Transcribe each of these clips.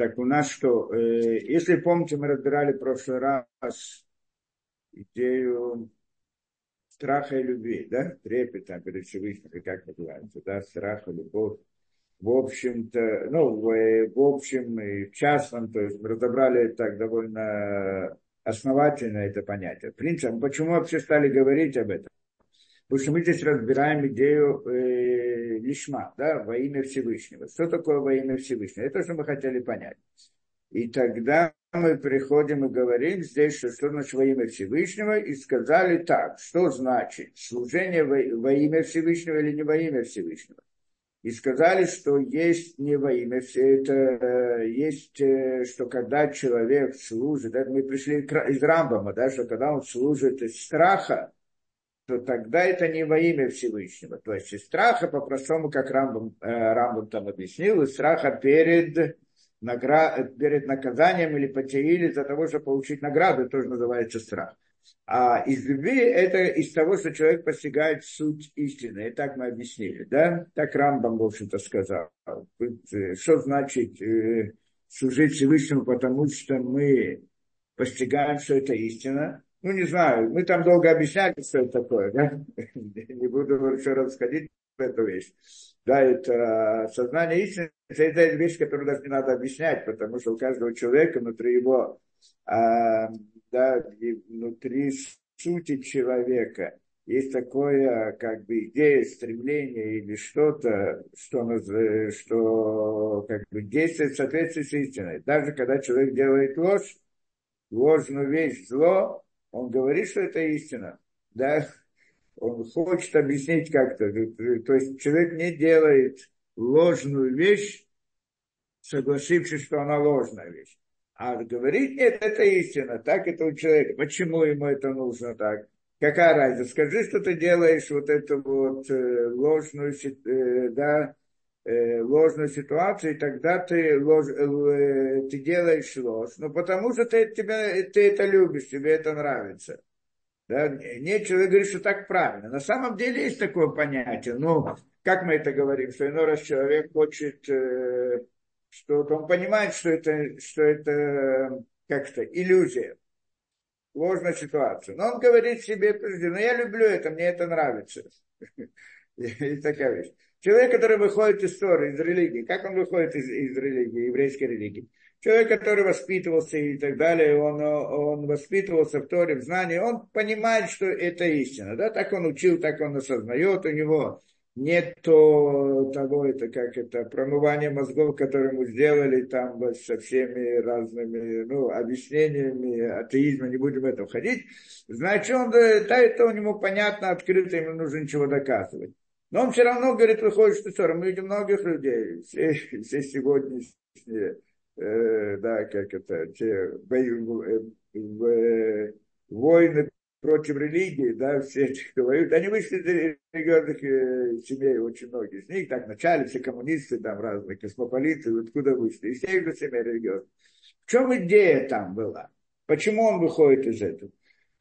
Так у нас что? Если помните, мы разбирали в прошлый раз идею страха и любви, да? Трепета перед Всевышним, или как называется, да? Страх и любовь. В общем-то, в общем и в частном, то есть мы разобрали так довольно основательно это понятие. В принципе, почему вообще стали говорить об этом? Потому что мы здесь разбираем идею лишма, да, во имя Всевышнего. Что такое во имя Всевышнего? Это, что мы хотели понять. И тогда мы приходим и говорим здесь, что значит во имя Всевышнего, и сказали так, что значит служение во имя Всевышнего или не во имя Всевышнего. И сказали, что есть не во имя, все это есть, что когда человек служит, это мы пришли из Рамбама, да, что когда он служит из страха, то тогда это не во имя Всевышнего. То есть из страха, по-простому, как Рамбам там объяснил, из страха перед наказанием или потерей за того, чтобы получить награду, тоже называется страх. А из любви это из того, что человек постигает суть истины. И так мы объяснили, да? Так Рамбам, в общем-то, сказал. Что значит служить Всевышнему, потому что мы постигаем, что это истина. Ну, не знаю, мы там долго объясняли, что это такое, да? Не буду еще раз сходить в эту вещь. Да, это сознание истины, это вещь, которую даже не надо объяснять, потому что у каждого человека внутри его, да, внутри сути человека есть такое, как бы, идея, стремление или что-то, что как бы действует в соответствии с истиной. Даже когда человек делает ложь, ложную вещь, зло, он говорит, что это истина, да, он хочет объяснить как-то, то есть человек не делает ложную вещь, согласившись, что она ложная вещь, а говорит, нет, это истина, так это у человека, почему ему это нужно так, какая разница, скажи, что ты делаешь вот эту вот ложную, да, ложную ситуацию, и тогда ты делаешь ложь. Но потому что ты это любишь, тебе это нравится. Да? Нет, человек говорит, что так правильно. На самом деле есть такое понятие. Ну, как мы это говорим, что иной раз человек хочет, что он понимает, что это как-то иллюзия, ложная ситуация. Но он говорит себе, ну я люблю это, мне это нравится. Есть такая вещь. Человек, который выходит из Торы, из религии, как он выходит из религии, еврейской религии? Человек, который воспитывался и так далее, он воспитывался в Торе, в знании, он понимает, что это истина. Да? Так он учил, так он осознает, у него нет того, это как это, промывания мозгов, которое мы сделали там со всеми разными объяснениями атеизма, не будем в это входить. Значит, это у него понятно, открыто, ему нужно ничего доказывать. Но он все равно, говорит, выходит, что ссора. Мы видим многих людей, все сегодняшние, да, как это, те войны против религии, да, все эти, кто воюют, они вышли из религиозных семей, очень многие из них, так, вначале все коммунисты, там, разные космополиты, откуда вышли, и все из семей религиозных. В чем идея там была? Почему он выходит из этого?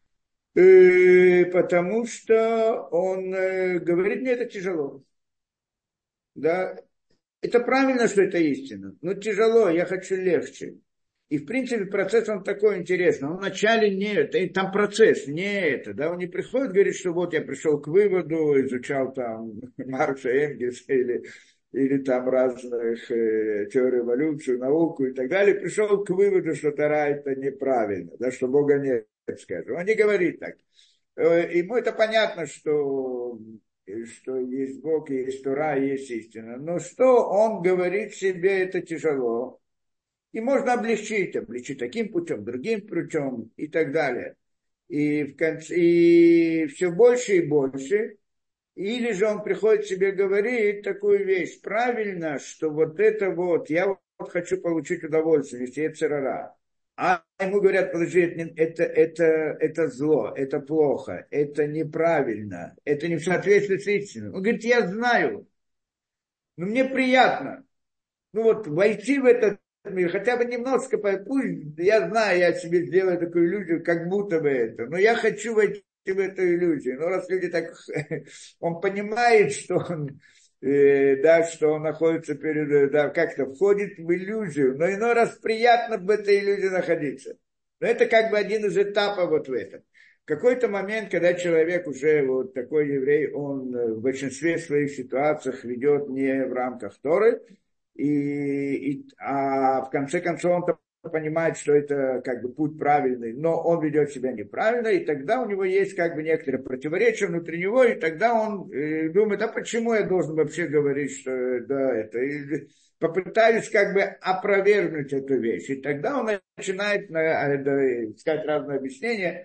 Потому что он говорит, мне это тяжело. Да? Это правильно, что это истина, но тяжело, я хочу легче. И, в принципе, процесс он такой интересный. Он вначале нет, и там процесс, не это. Да? Он не приходит, говорит, что вот я пришел к выводу, изучал там Маркса, Энгельса или там разных теорий эволюции, науку и так далее, пришел к выводу, что Тора это неправильно, да, что Бога нет, скажем. Он не говорит так. Ему это понятно, что есть Бог, есть Тора, есть истина. Но что он говорит себе, это тяжело. И можно облегчить таким путем, другим путем и так далее. И все больше и больше. Или же он приходит себе говорить такую вещь. Правильно, что вот это вот, я вот хочу получить удовольствие, если это церара. А ему говорят, подожди, это зло, это плохо, это неправильно, это не в соответствии с истиной. Он говорит, я знаю, но мне приятно. Ну вот войти в этот мир, хотя бы немножко, пусть я знаю, я себе сделаю такую иллюзию, как будто бы это, но я хочу войти в эту иллюзию. Но раз люди так, он понимает, что он да, что он находится перед, да, как-то входит в иллюзию, но иной раз приятно в этой иллюзии находиться. Но это как бы один из этапов вот в этом. В какой-то момент, когда человек уже вот такой еврей, он в большинстве своих ситуациях ведет не в рамках Торы, а в конце концов он понимает, что это как бы путь правильный, но он ведет себя неправильно, и тогда у него есть как бы некоторые противоречия внутри него, и тогда он думает, а почему я должен вообще говорить, что да, это... И попытаюсь как бы опровергнуть эту вещь. И тогда он начинает искать разные объяснения,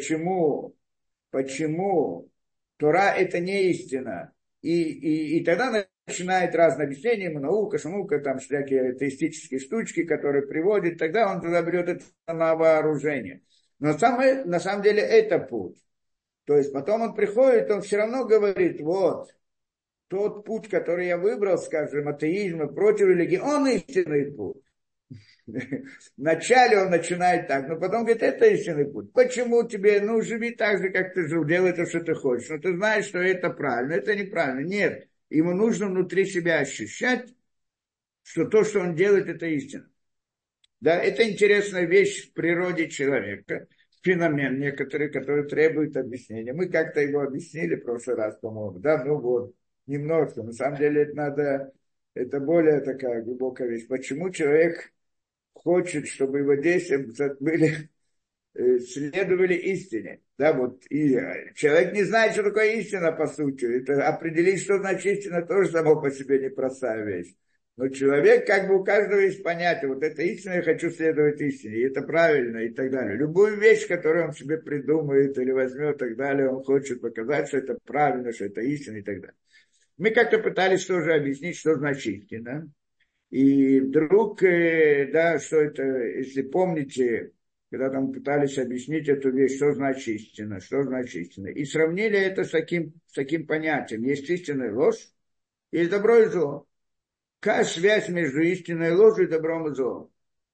почему Тора это не истина. И тогда начинает разные объяснения, наука, шамука, там всякие теистические штучки, которые приводят, тогда он туда берет это на вооружение. Но на самом деле это путь. То есть потом он приходит, он все равно говорит, вот, тот путь, который я выбрал, скажем, атеизма против религии, он истинный путь. Вначале он начинает так, но потом говорит, это истинный путь. Почему тебе, живи так же, как ты жил, делай то, что ты хочешь. Но ты знаешь, что это правильно, это неправильно. Нет, ему нужно внутри себя ощущать, что то, что он делает, это истина. Да, это интересная вещь в природе человека, феномен некоторый, который требует объяснения. Мы как-то его объяснили в прошлый раз, по-моему, да, немножко. На самом деле это более такая глубокая вещь. Почему человек хочет, чтобы его действия следовали истине. Да, вот, и человек не знает, что такое истина, по сути. Это определить, что значит истина, тоже само по себе непростая вещь. Но человек, как бы у каждого есть понятие, вот это истина, я хочу следовать истине, и это правильно, и так далее. Любую вещь, которую он себе придумает или возьмет, и так далее, он хочет показать, что это правильно, что это истина, и так далее. Мы как-то пытались тоже объяснить, что значит истина. И вдруг, да, что это, если помните, когда там пытались объяснить эту вещь, что значит истина, что значит истина. И сравнили это с таким понятием. Есть истина и ложь, есть добро и зло. Какая связь между истиной и ложью и добром и злом?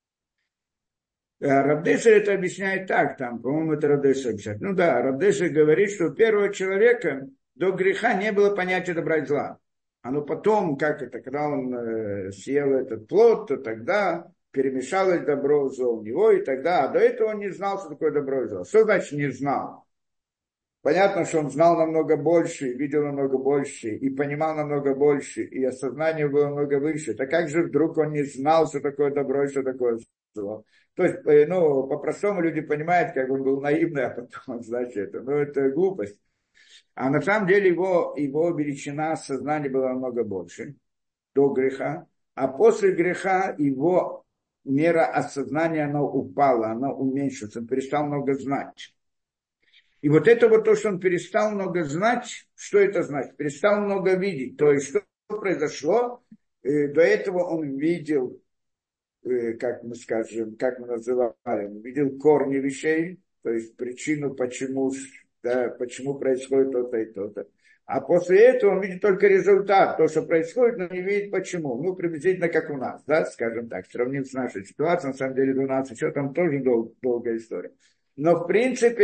Рабдеша это объясняет так, там, по-моему, это Рабдеша объясняет. Ну да, Рабдеша говорит, что у первого человека до греха не было понятия добра и зла. Оно потом, когда он съел этот плод, то тогда перемешалось добро и зло у него, и тогда, а до этого он не знал, что такое добро и зло. Что значит не знал? Понятно, что он знал намного больше, видел намного больше, и понимал намного больше, и осознание было намного выше. Так как же вдруг он не знал, что такое добро и что такое зло? То есть, по-простому люди понимают, как он был наивный, а потом, значит, это глупость. А на самом деле его величина сознания была намного больше до греха, а после греха его мера осознания, она упала, она уменьшилась, он перестал много знать. И вот это вот то, что он перестал много знать, что это значит? Перестал много видеть. То есть, что произошло? До этого он видел, как мы называли, он видел корни вещей, то есть причину, почему происходит то-то и то-то. А после этого он видит только результат, то, что происходит, но не видит почему. Приблизительно как у нас, да, скажем так, сравним с нашей ситуацией, на самом деле 12, что там тоже долгая история. Но, в принципе,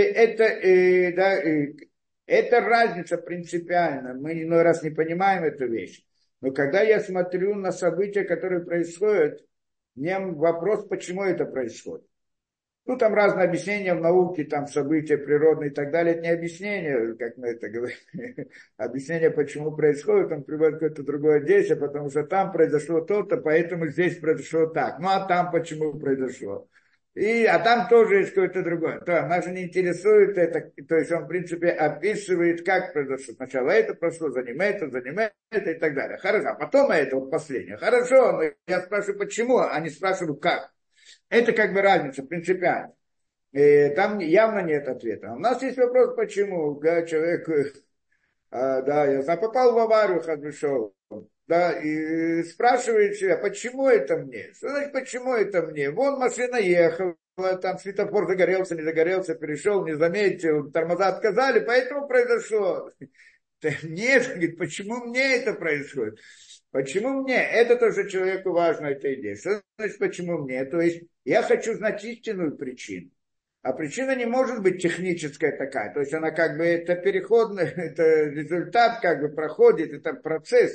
это разница принципиальна. Мы иной раз не понимаем эту вещь. Но когда я смотрю на события, которые происходят, мне вопрос, почему это происходит. Там разные объяснения в науке, там события природные и так далее. Это не объяснение, как мы это говорим. Объяснение, почему происходит, он приводит какое-то другое действие, потому что там произошло то-то, поэтому здесь произошло так. А там почему произошло? А там тоже есть какое-то другое. Нас же не интересует это. То есть он, в принципе, описывает, как произошло. Сначала это прошло, за ним это и так далее. Хорошо. А потом это последнее. Хорошо, но я спрашиваю, почему, а не спрашиваю, как. Это как бы разница принципиально. Там явно нет ответа. У нас есть вопрос, почему. Да, человек, я знаю, попал в аварию, разрешил. Да, и спрашивает себя, почему это мне? Что значит, почему это мне? Вон машина ехала, там светофор загорелся, не загорелся, перешел, не заметил, тормоза отказали, поэтому произошло. Нет, говорит, почему мне это происходит? Почему мне? Это тоже человеку важно, эта идея. Что значит, почему мне? То есть, я хочу знать истинную причину. А причина не может быть техническая такая. То есть, она как бы, это переходный, это результат как бы проходит, это процесс.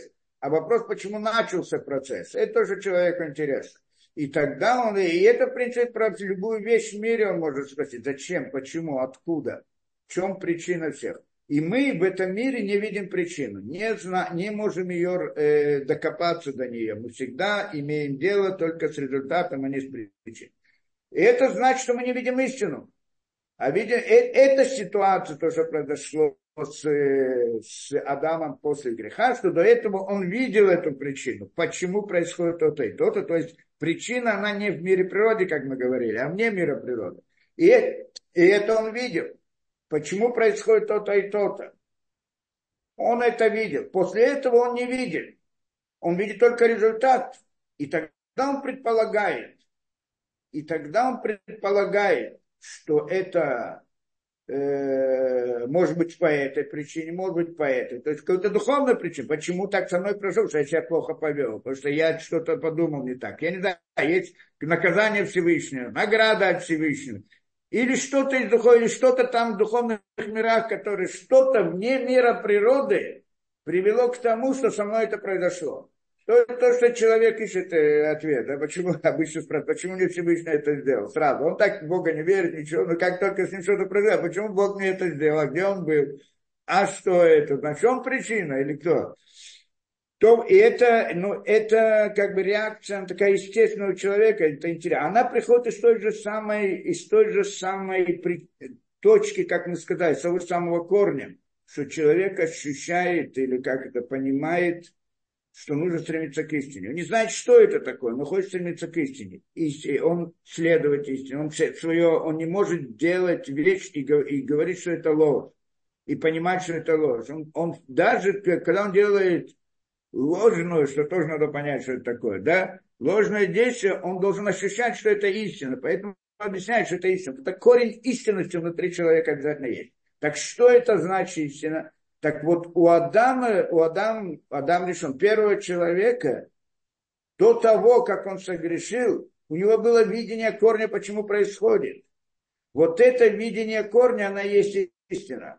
А вопрос, почему начался процесс, это тоже человеку интересно. И тогда и это, в принципе, про любую вещь в мире он может спросить, зачем, почему, откуда, в чем причина всех. И мы в этом мире не видим причину, не можем ее докопаться до нее. Мы всегда имеем дело только с результатом, а не с причиной. И это значит, что мы не видим истину. А видим, эта ситуация, то, что произошло с Адамом после греха, что до этого он видел эту причину, почему происходит то-то и то-то. То есть причина, она не в мире природы, как мы говорили, а вне мира природы. И это он видел. Почему происходит то-то и то-то. Он это видел. После этого он не видел. Он видит только результат. И тогда он предполагает, что это может быть по этой причине, может быть по этой. То есть какая-то духовная причина. Почему так со мной произошло, что я себя плохо повел? Потому что я что-то подумал не так. Я не знаю, есть наказание Всевышнего, награда от Всевышнего. Или что-то из духовного, или что-то там в духовных мирах, которые что-то вне мира природы привело к тому, что со мной это произошло. То, что человек ищет ответ, да, почему обычно спрашивают, почему мне Всевышний это сделал? Сразу. Он так в Бога не верит, ничего, но как только с ним что-то произошло, почему Бог мне это сделал, а где он был? А что это? Значит, он причина или кто? И это как бы реакция, она такая естественная у человека, это интересно. Она приходит из той же самой точки, как мы сказали, с того же самого корня, что человек ощущает или как это понимает, что нужно стремиться к истине. Он не знает, что это такое, но хочет стремиться к истине. И он следовать истине. Он не может делать вещь и говорить, что это ложь. И понимать, что это ложь. Он даже, когда он делает ложную, что тоже надо понять, что это такое, да? Ложное действие, он должен ощущать, что это истина. Поэтому он объясняет, что это истина. Это корень истинности внутри человека обязательно есть. Так что это значит истина? Так вот, Адам решил, первого человека, до того, как он согрешил, у него было видение корня, почему происходит. Вот это видение корня, оно есть истина.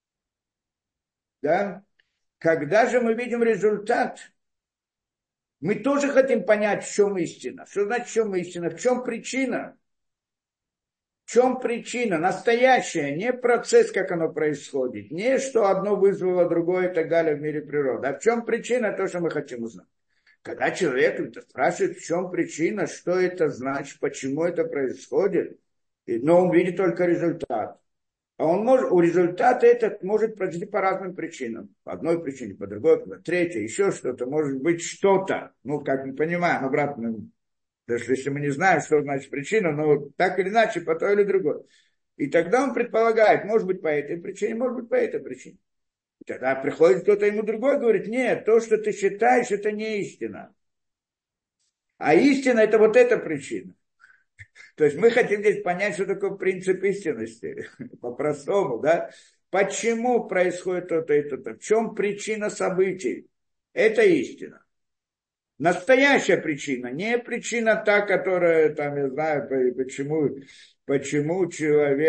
Да? Когда же мы видим результат, мы тоже хотим понять, в чем истина. Что значит, в чем истина? В чем причина? В чем причина? Настоящая, не процесс, как оно происходит. Не что одно вызвало другое и так далее в мире природы. А в чем причина, то, что мы хотим узнать. Когда человек спрашивает, в чем причина, что это значит, почему это происходит, но он видит только результат. А у результата этот может произойти по разным причинам. По одной причине, по другой, по третьей, еще что-то. Может быть что-то. Как мы понимаем, обратно. Даже если мы не знаем, что значит причина, но так или иначе, по той или другой. И тогда он предполагает, может быть по этой причине, может быть по этой причине. И тогда приходит кто-то ему другой, говорит, нет, то, что ты считаешь, это не истина. А истина это вот эта причина. То есть мы хотим здесь понять, что такое принцип истинности, по-простому, да? Почему происходит то-то и то-то? В чем причина событий? Это истина. Настоящая причина, не причина та, которая, там, я знаю, почему с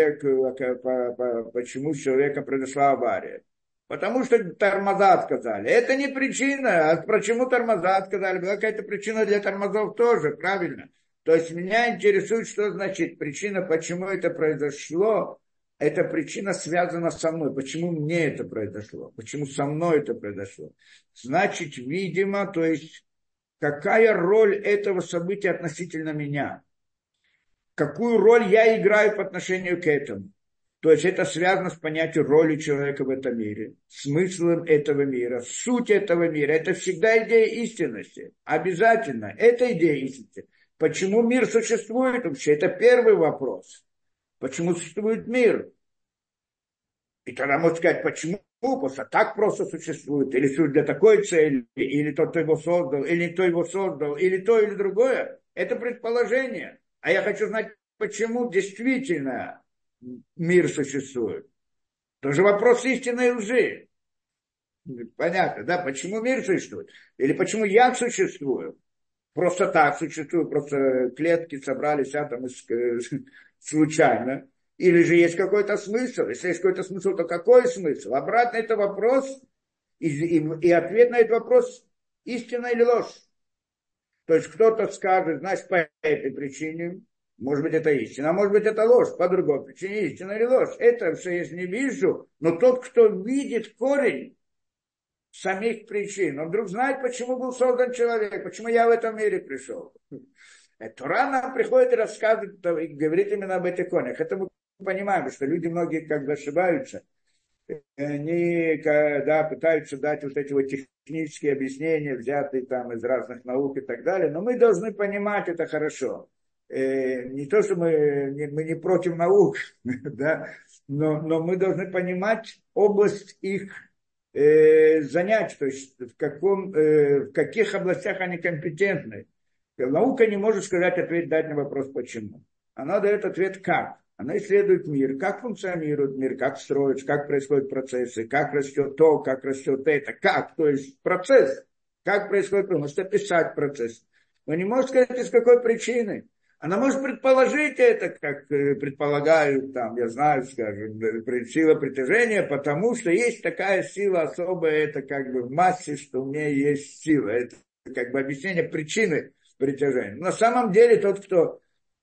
человеком произошла авария. Потому что тормоза отказали. Это не причина, а почему тормоза отказали? Была какая-то причина для тормозов тоже, правильно? То есть меня интересует, что значит причина, почему это произошло. Эта причина связана со мной. Почему мне это произошло? Почему со мной это произошло? Значит, видимо, то есть, какая роль этого события относительно меня? Какую роль я играю по отношению к этому? То есть это связано с понятием роли человека в этом мире, смыслом этого мира, суть этого мира. Это всегда идея истинности. Обязательно. Это идея истинности. Почему мир существует вообще? Это первый вопрос. Почему существует мир? И тогда можно сказать, почему? Потому что так просто существует. Или для такой цели, или тот его создал, или никто его создал, или то, или другое. Это предположение. А я хочу знать, почему действительно мир существует. Тоже вопрос истинной лжи. Понятно, да? Почему мир существует? Или почему я существую? Просто так существую, просто клетки собрались атомы случайно. Или же есть какой-то смысл? Если есть какой-то смысл, то какой смысл? Обратно это вопрос, и ответ на этот вопрос истина или ложь. То есть кто-то скажет, значит, по этой причине, может быть, это истина, а может быть, это ложь, по другой причине, истина или ложь. Это все я не вижу, но тот, кто видит корень самих причин, он вдруг знает, почему был создан человек, почему я в этом мире пришел. Тура нам приходит и рассказывает, и говорит именно об этих корнях. Это мы понимаем, что люди многие как бы ошибаются. Они, когда пытаются дать вот эти вот технические объяснения, взятые там из разных наук и так далее, но мы должны понимать это хорошо. Не то, что мы не против наук, да, но мы должны понимать область их занятий, то есть в каких областях они компетентны. Наука не может сказать ответ, дать на вопрос почему. Она дает ответ как. Она исследует мир, как функционирует мир, как строится, как происходят процессы, как растет то, как растет это, как, то есть процесс, как происходит, может описать процесс. Но не может сказать, из какой причины. Она может предположить это, как предполагают, там, я знаю, скажем, сила притяжения, потому что есть такая сила особая, это как бы в массе, что у меня есть сила. Это как бы объяснение причины притяжения. На самом деле тот, кто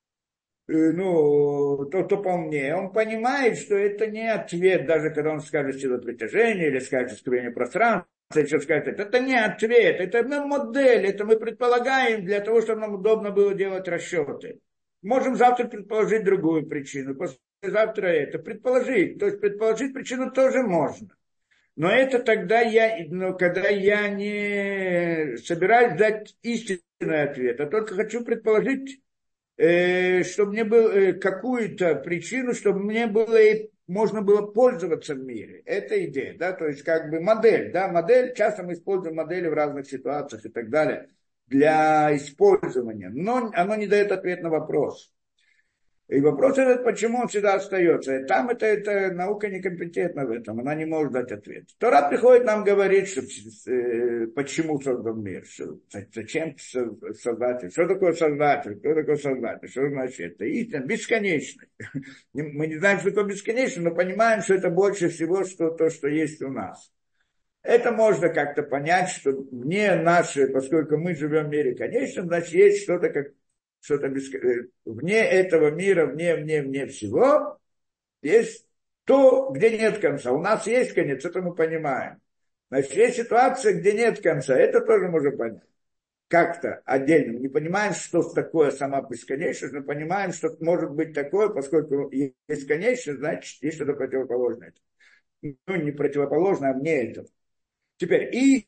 тот, кто поумнее, он понимает, что это не ответ, даже когда он скажет сила притяжения или скажет искривление пространства, или что скажет, это не ответ, это модель, это мы предполагаем для того, чтобы нам удобно было делать расчеты. Можем завтра предположить другую причину, послезавтра это предположить. То есть предположить причину тоже можно. Но это тогда когда я не собираюсь дать истинный ответ, а только хочу предположить, чтобы мне было какую-то причину, чтобы мне было можно было пользоваться в мире. Это идея, да, то есть как бы модель, да, модель, часто мы используем модели в разных ситуациях и так далее для использования, но оно не дает ответ на вопрос. И вопрос этот, почему он всегда остается. И там это наука некомпетентна в этом, она не может дать ответ. Тора приходит нам говорить, что, почему создан мир, что, зачем создатель, что такое создатель, кто такой создатель, что значит это истина, бесконечность. Мы не знаем, что такое бесконечность, но понимаем, что это больше всего, что то, что есть у нас. Это можно как-то понять, что вне нашей, поскольку мы живем в мире конечном, значит, есть что-то как что-то вне этого мира, вне всего, есть то, где нет конца. У нас есть конец, это мы понимаем. Значит, есть ситуация, где нет конца, это тоже можно понять. Как-то отдельно. Мы не понимаем, что такое сама бесконечность, но понимаем, что может быть такое, поскольку есть конечность, значит, есть что-то противоположное. Ну, не противоположное, а вне этого. Теперь, и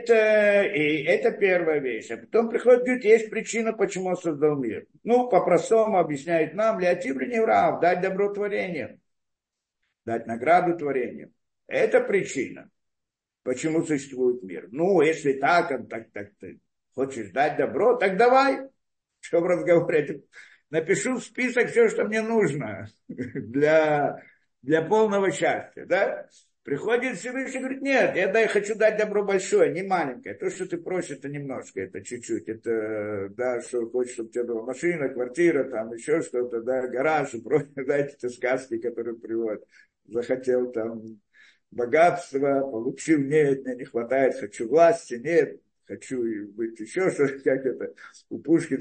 это первая вещь. А потом приходит, говорит, есть причина, почему он создал мир. Ну, по-простому объясняет нам, леотибри неврав, дать добро творениям, дать награду творениям. Это причина, почему существует мир. Ну, если так ты хочешь дать добро, так давай. Что в разговоре? Напишу в список все, что мне нужно для полного счастья, да? Приходит Всевышний и говорит, нет, я хочу дать добро большое, не маленькое. То, что ты просишь, это немножко, это чуть-чуть. Это, да, что хочешь, чтобы у тебя была машина, квартира, там еще что-то, да, гараж и прочее. Знаете, это сказки, которые приводят. Захотел там богатства, получил, нет, мне не хватает, хочу власти, нет, хочу быть еще что-то, как это, у Пушкина,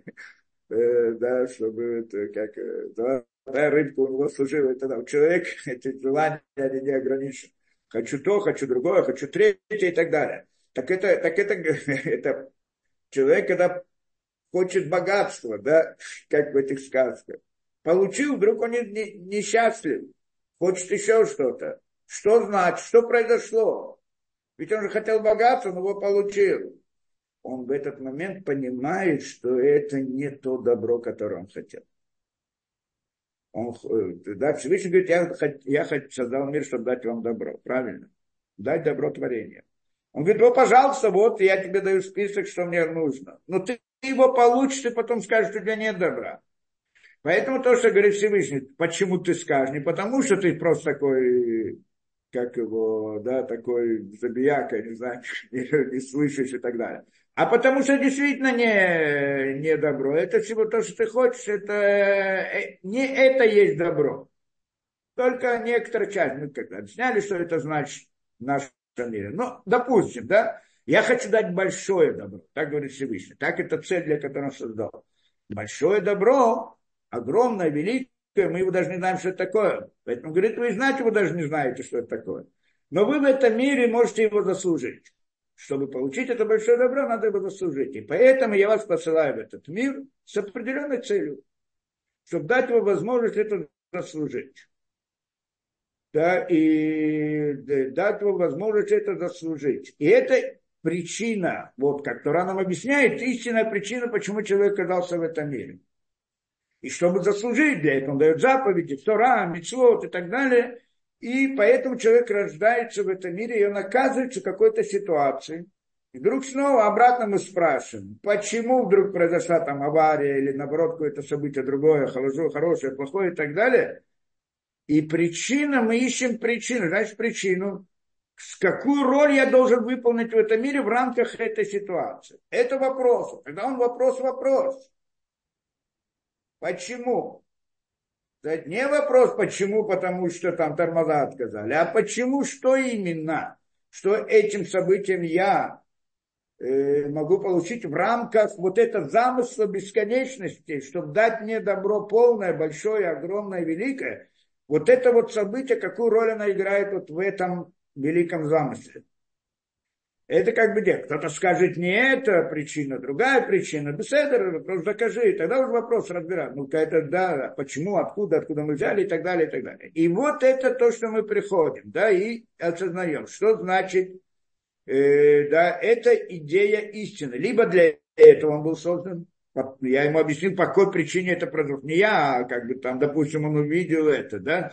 да, чтобы это, как, золотая рыбка у него служила, это там человек, эти желания, они не ограничены. Хочу то, хочу другое, хочу третье и так далее. Это человек, когда хочет богатства, да, как в этих сказках. Получил, вдруг он несчастлив, хочет еще что-то. Что значит, что произошло? Ведь он же хотел богатства, но его получил. Он в этот момент понимает, что это не то добро, которое он хотел. Да, Всевышний говорит, я создал мир, чтобы дать вам добро. Правильно? Дать добро творению. Он говорит, пожалуйста, вот я тебе даю список, что мне нужно. Но ты его получишь, и потом скажешь, что у тебя нет добра. Поэтому то, что говорит Всевышний, почему ты скажешь? Не потому, что ты просто такой, как его, да, такой забияка, не знаю, не слышишь и так далее. А потому что действительно не добро. Это всего то, что ты хочешь, это не это есть добро. Только некоторая часть. Мы как-то объясняли, что это значит в нашем мире. Ну, допустим, да, Я хочу дать большое добро, так говорит Всевышний. Так это цель, для которой он создал. Большое добро, огромное, великое, мы его даже не знаем, что это такое. Поэтому, говорит, вы знать его даже не знаете, что это такое. Но вы в этом мире можете его заслужить. Чтобы получить это большое добро, надо его заслужить. И поэтому я вас посылаю в этот мир с определенной целью, чтобы дать вам возможность это заслужить. Да, и дать вам возможность это заслужить. И это причина, вот как Тора нам объясняет, истинная причина, почему человек оказался в этом мире. И чтобы заслужить для этого, он дает заповеди, Тора, мицвот и так далее. И поэтому человек рождается в этом мире, и он оказывается в какой-то ситуации. И вдруг снова обратно мы спрашиваем, почему вдруг произошла там авария, или наоборот какое-то событие другое, хорошее, плохое и так далее. И причина, мы ищем причину. Значит, причину, какую роль я должен выполнить в этом мире в рамках этой ситуации. Это вопрос. Когда он вопрос. Почему? Это не вопрос, почему, потому что там тормоза отказали, а почему, что именно, что этим событием я могу получить в рамках вот этого замысла бесконечности, чтобы дать мне добро полное, большое, огромное, великое. Вот это вот событие, какую роль оно играет вот в этом великом замысле. Это как бы где? Кто-то скажет, не эта причина, другая причина. Беседер, просто докажи. И тогда уже вопрос разбирать. Ну, это да, почему, откуда мы взяли и так далее, и так далее. И вот это то, что мы приходим, да, и осознаем, что значит, да, это идея истины. Либо для этого он был создан. Я ему объяснил, по какой причине это произошло. Не я, а как бы там, допустим, он увидел это, да,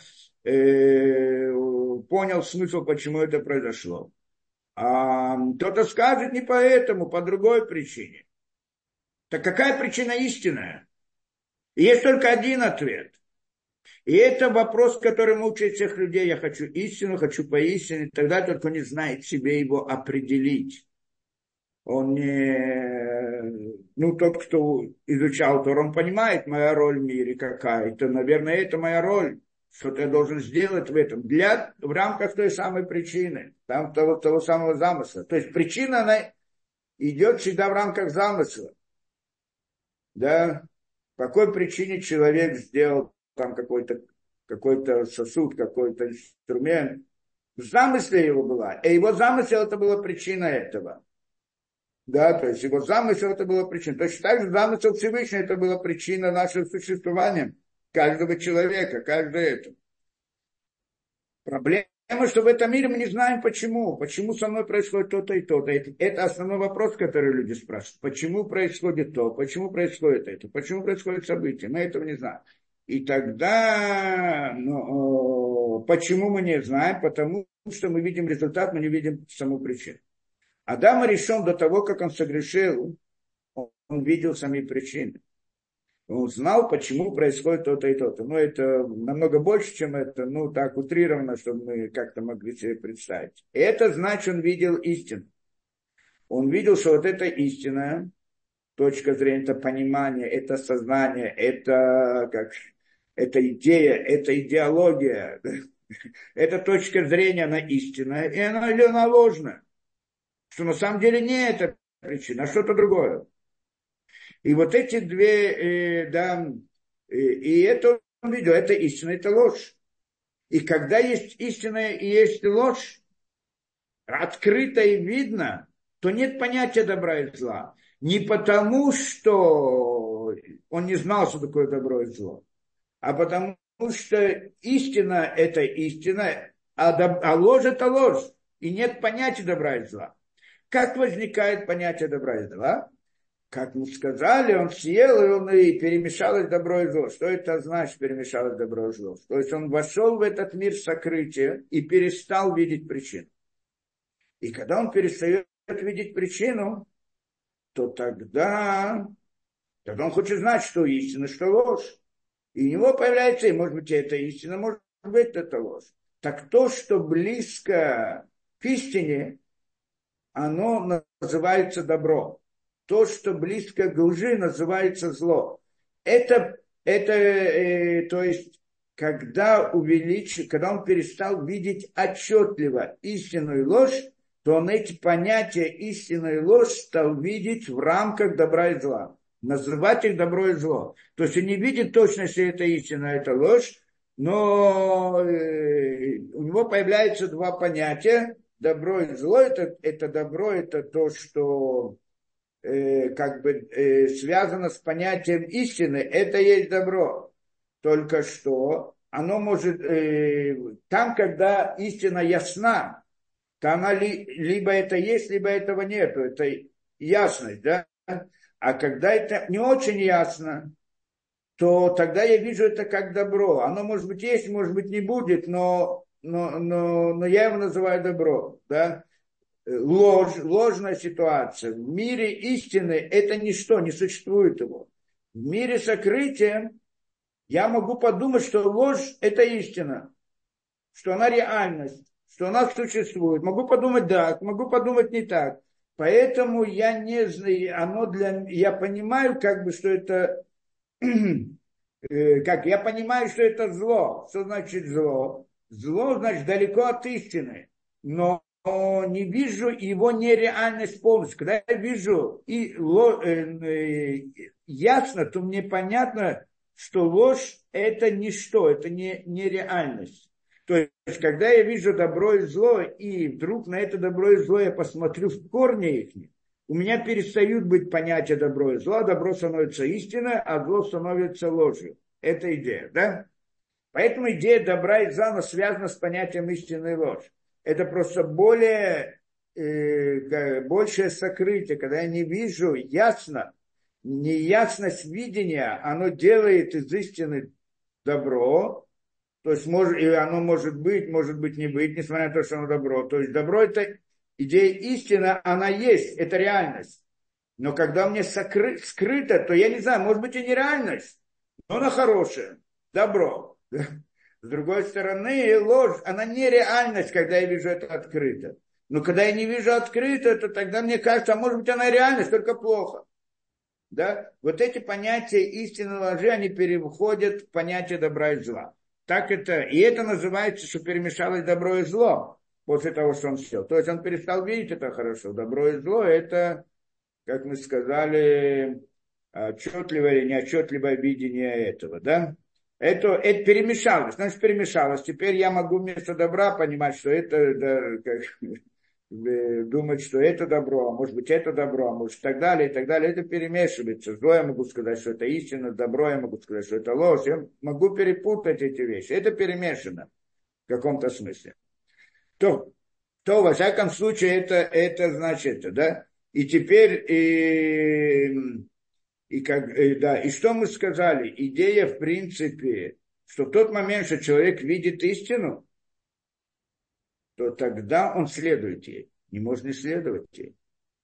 понял смысл, почему это произошло. А кто-то скажет не поэтому, по другой причине. Так какая причина истинная? И есть только один ответ. И это вопрос, который мучает всех людей. Я хочу истину, хочу поистине. Тогда только он не знает себе его определить. Он не... Ну, тот, кто изучал Тору, он понимает, моя роль в мире какая-то. Наверное, это моя роль. Что-то я должен сделать в этом. В рамках той самой причины. Там того самого замысла. То есть причина, она идет всегда в рамках замысла. Да? По какой причине человек сделал там какой-то сосуд, какой-то инструмент. В замысле его была. И его замысел это была причина этого. Да, то есть его замысел это была причина. Точно так же замысел Всевышнего это была причина нашего существования. Каждого человека, каждого этого. Проблема, что в этом мире мы не знаем почему. Почему со мной происходит то-то и то-то. Это основной вопрос, который люди спрашивают. Почему происходит то, почему происходит это, почему происходит событие. Мы этого не знаем. И тогда, почему мы не знаем? Потому что мы видим результат, мы не видим саму причину. Адам решен до того, как он согрешил, он видел сами причины. Он знал, почему происходит то-то и то-то. Но это намного больше, чем это, так утрировано, чтобы мы как-то могли себе представить. И это значит, он видел истину. Он видел, что вот эта истина, точка зрения, это понимание, это сознание, это идея, это идеология, это точка зрения, она истинная, и она ложная. Что на самом деле не это причина, а что-то другое. И вот эти две, и это он видел, это истина, это ложь. И когда есть истина и есть ложь, открыто и видно, то нет понятия добра и зла. Не потому, что он не знал, что такое добро и зло, а потому что истина – это истина, а ложь – это ложь. И нет понятия добра и зла. Как возникает понятие добра и зла? Как мы сказали, он съел, и перемешалось добро и зло. Что это значит, перемешалось добро и зло? То есть он вошел в этот мир сокрытия и перестал видеть причину. И когда он перестает видеть причину, то тогда он хочет знать, что истина, что ложь. И у него появляется, и может быть это истина, может быть это ложь. Так то, что близко к истине, оно называется добро. То, что близко к лжи, называется зло. То есть, когда он перестал видеть отчетливо истину и ложь, то он эти понятия истины и ложь стал видеть в рамках добра и зла. Называть их добро и зло. То есть он не видит точно, что это истина, это ложь, но у него появляются два понятия. Добро и зло, это добро, это то, что связано с понятием истины, это есть добро. Только что оно может, там, когда истина ясна, то она либо это есть, либо этого нет. Это ясность, да? А когда это не очень ясно, то тогда я вижу это как добро. Оно может быть есть, может быть не будет, но я его называю добро, да? Ложная ситуация. В мире истины это ничто, не существует его. В мире сокрытия я могу подумать, что ложь это истина, что она реальность, что она существует. Могу подумать так, могу подумать не так. Поэтому я не знаю, я понимаю, что это, я понимаю, что это зло. Что значит зло? Зло, значит, далеко от истины. Но не вижу его нереальность полностью. Когда я вижу ясно, то мне понятно, что ложь это ничто, это не реальность. То есть, когда я вижу добро и зло, и вдруг на это добро и зло я посмотрю в корне их, у меня перестают быть понятия добро и зло, добро становится истиной, а зло становится ложью. Это идея, да? Поэтому идея добра и зла, она связана с понятием истины и ложь. Это просто большее сокрытие, когда я не вижу ясно, неясность видения, оно делает из истины добро, то есть оно может быть не быть, несмотря на то, что оно добро. То есть добро это идея истины, она есть, это реальность. Но когда мне скрыто, то я не знаю, может быть и нереальность, но она хорошая, добро. С другой стороны, ложь, она не реальность, когда я вижу это открыто. Но когда я не вижу открыто, то тогда мне кажется, а может быть она реальность, только плохо. Да? Вот эти понятия истины и лжи, они переходят в понятие добра и зла. Так это, и это называется, что перемешалось добро и зло после того, что он сел. То есть он перестал видеть это хорошо. Добро и зло это, как мы сказали, отчетливое или неотчетливое видение этого, да? Это перемешалось, значит перемешалось. Теперь я могу вместо добра понимать, что это, думать, что это добро, а может быть это добро, а может и так далее, и так далее. Это перемешивается. Зло я могу сказать, что это истина, добро я могу сказать, что это ложь. Я могу перепутать эти вещи. Это перемешано в каком-то смысле. То во всяком случае, это значит, да? И теперь, и что мы сказали? Идея, в принципе, что в тот момент, что человек видит истину, то тогда он следует ей. Не можно не следовать ей.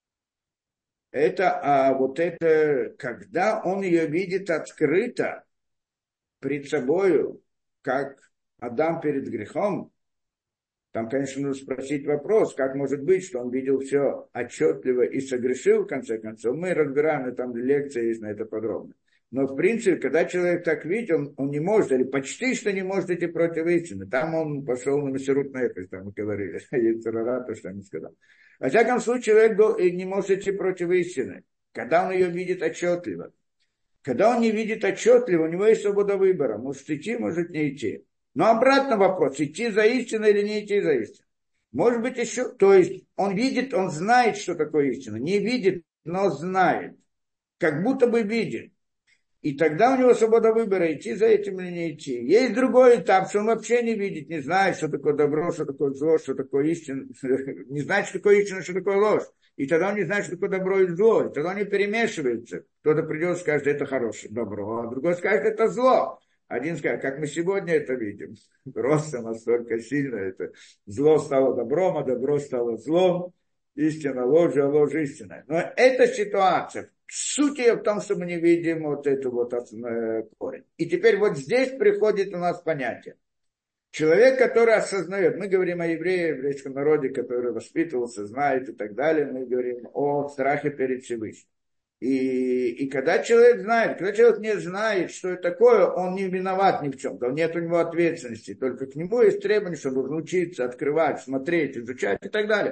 Когда он ее видит открыто пред собою, как Адам перед грехом, там, конечно, нужно спросить вопрос, как может быть, что он видел все отчетливо и согрешил, в конце концов. Мы разбираем, и там лекция есть на это подробно. Но, в принципе, когда человек так видит, он не может, или почти что не может идти против истины. Там он пошел на Мессирут Нефеш, там мы говорили, то, что я не сказал. Во всяком случае, человек не может идти против истины, когда он ее видит отчетливо. Когда он не видит отчетливо, у него есть свобода выбора. Может идти, может не идти. Но обратно вопрос, идти за истиной или не идти за истиной. Может быть еще, то есть он видит, он знает, что такое истина. Не видит, но знает. Как будто бы видит. И тогда у него свобода выбора, идти за этим или не идти. Есть другой этап, что он вообще не видит, не знает, что такое добро, что такое зло, что такое истина. Не знает, что такое истина, что такое ложь. И тогда он не знает, что такое добро и зло. И тогда они перемешиваются. Кто-то придет и скажет, это хорошее добро, а другой скажет, это зло. Один скажет, как мы сегодня это видим. Просто настолько сильно это. Зло стало добром, а добро стало злом. Истина ложь, а ложь истина. Но эта ситуация, суть ее в том, что мы не видим вот эту вот корень. И теперь вот здесь приходит у нас понятие. Человек, который осознает, мы говорим о еврейском народе, который воспитывался, знает и так далее, мы говорим о страхе перед Всевышним. И когда человек знает, когда человек не знает, что это такое, он не виноват ни в чем, нет у него ответственности, только к нему есть требования, чтобы учиться, открывать, смотреть, изучать и так далее.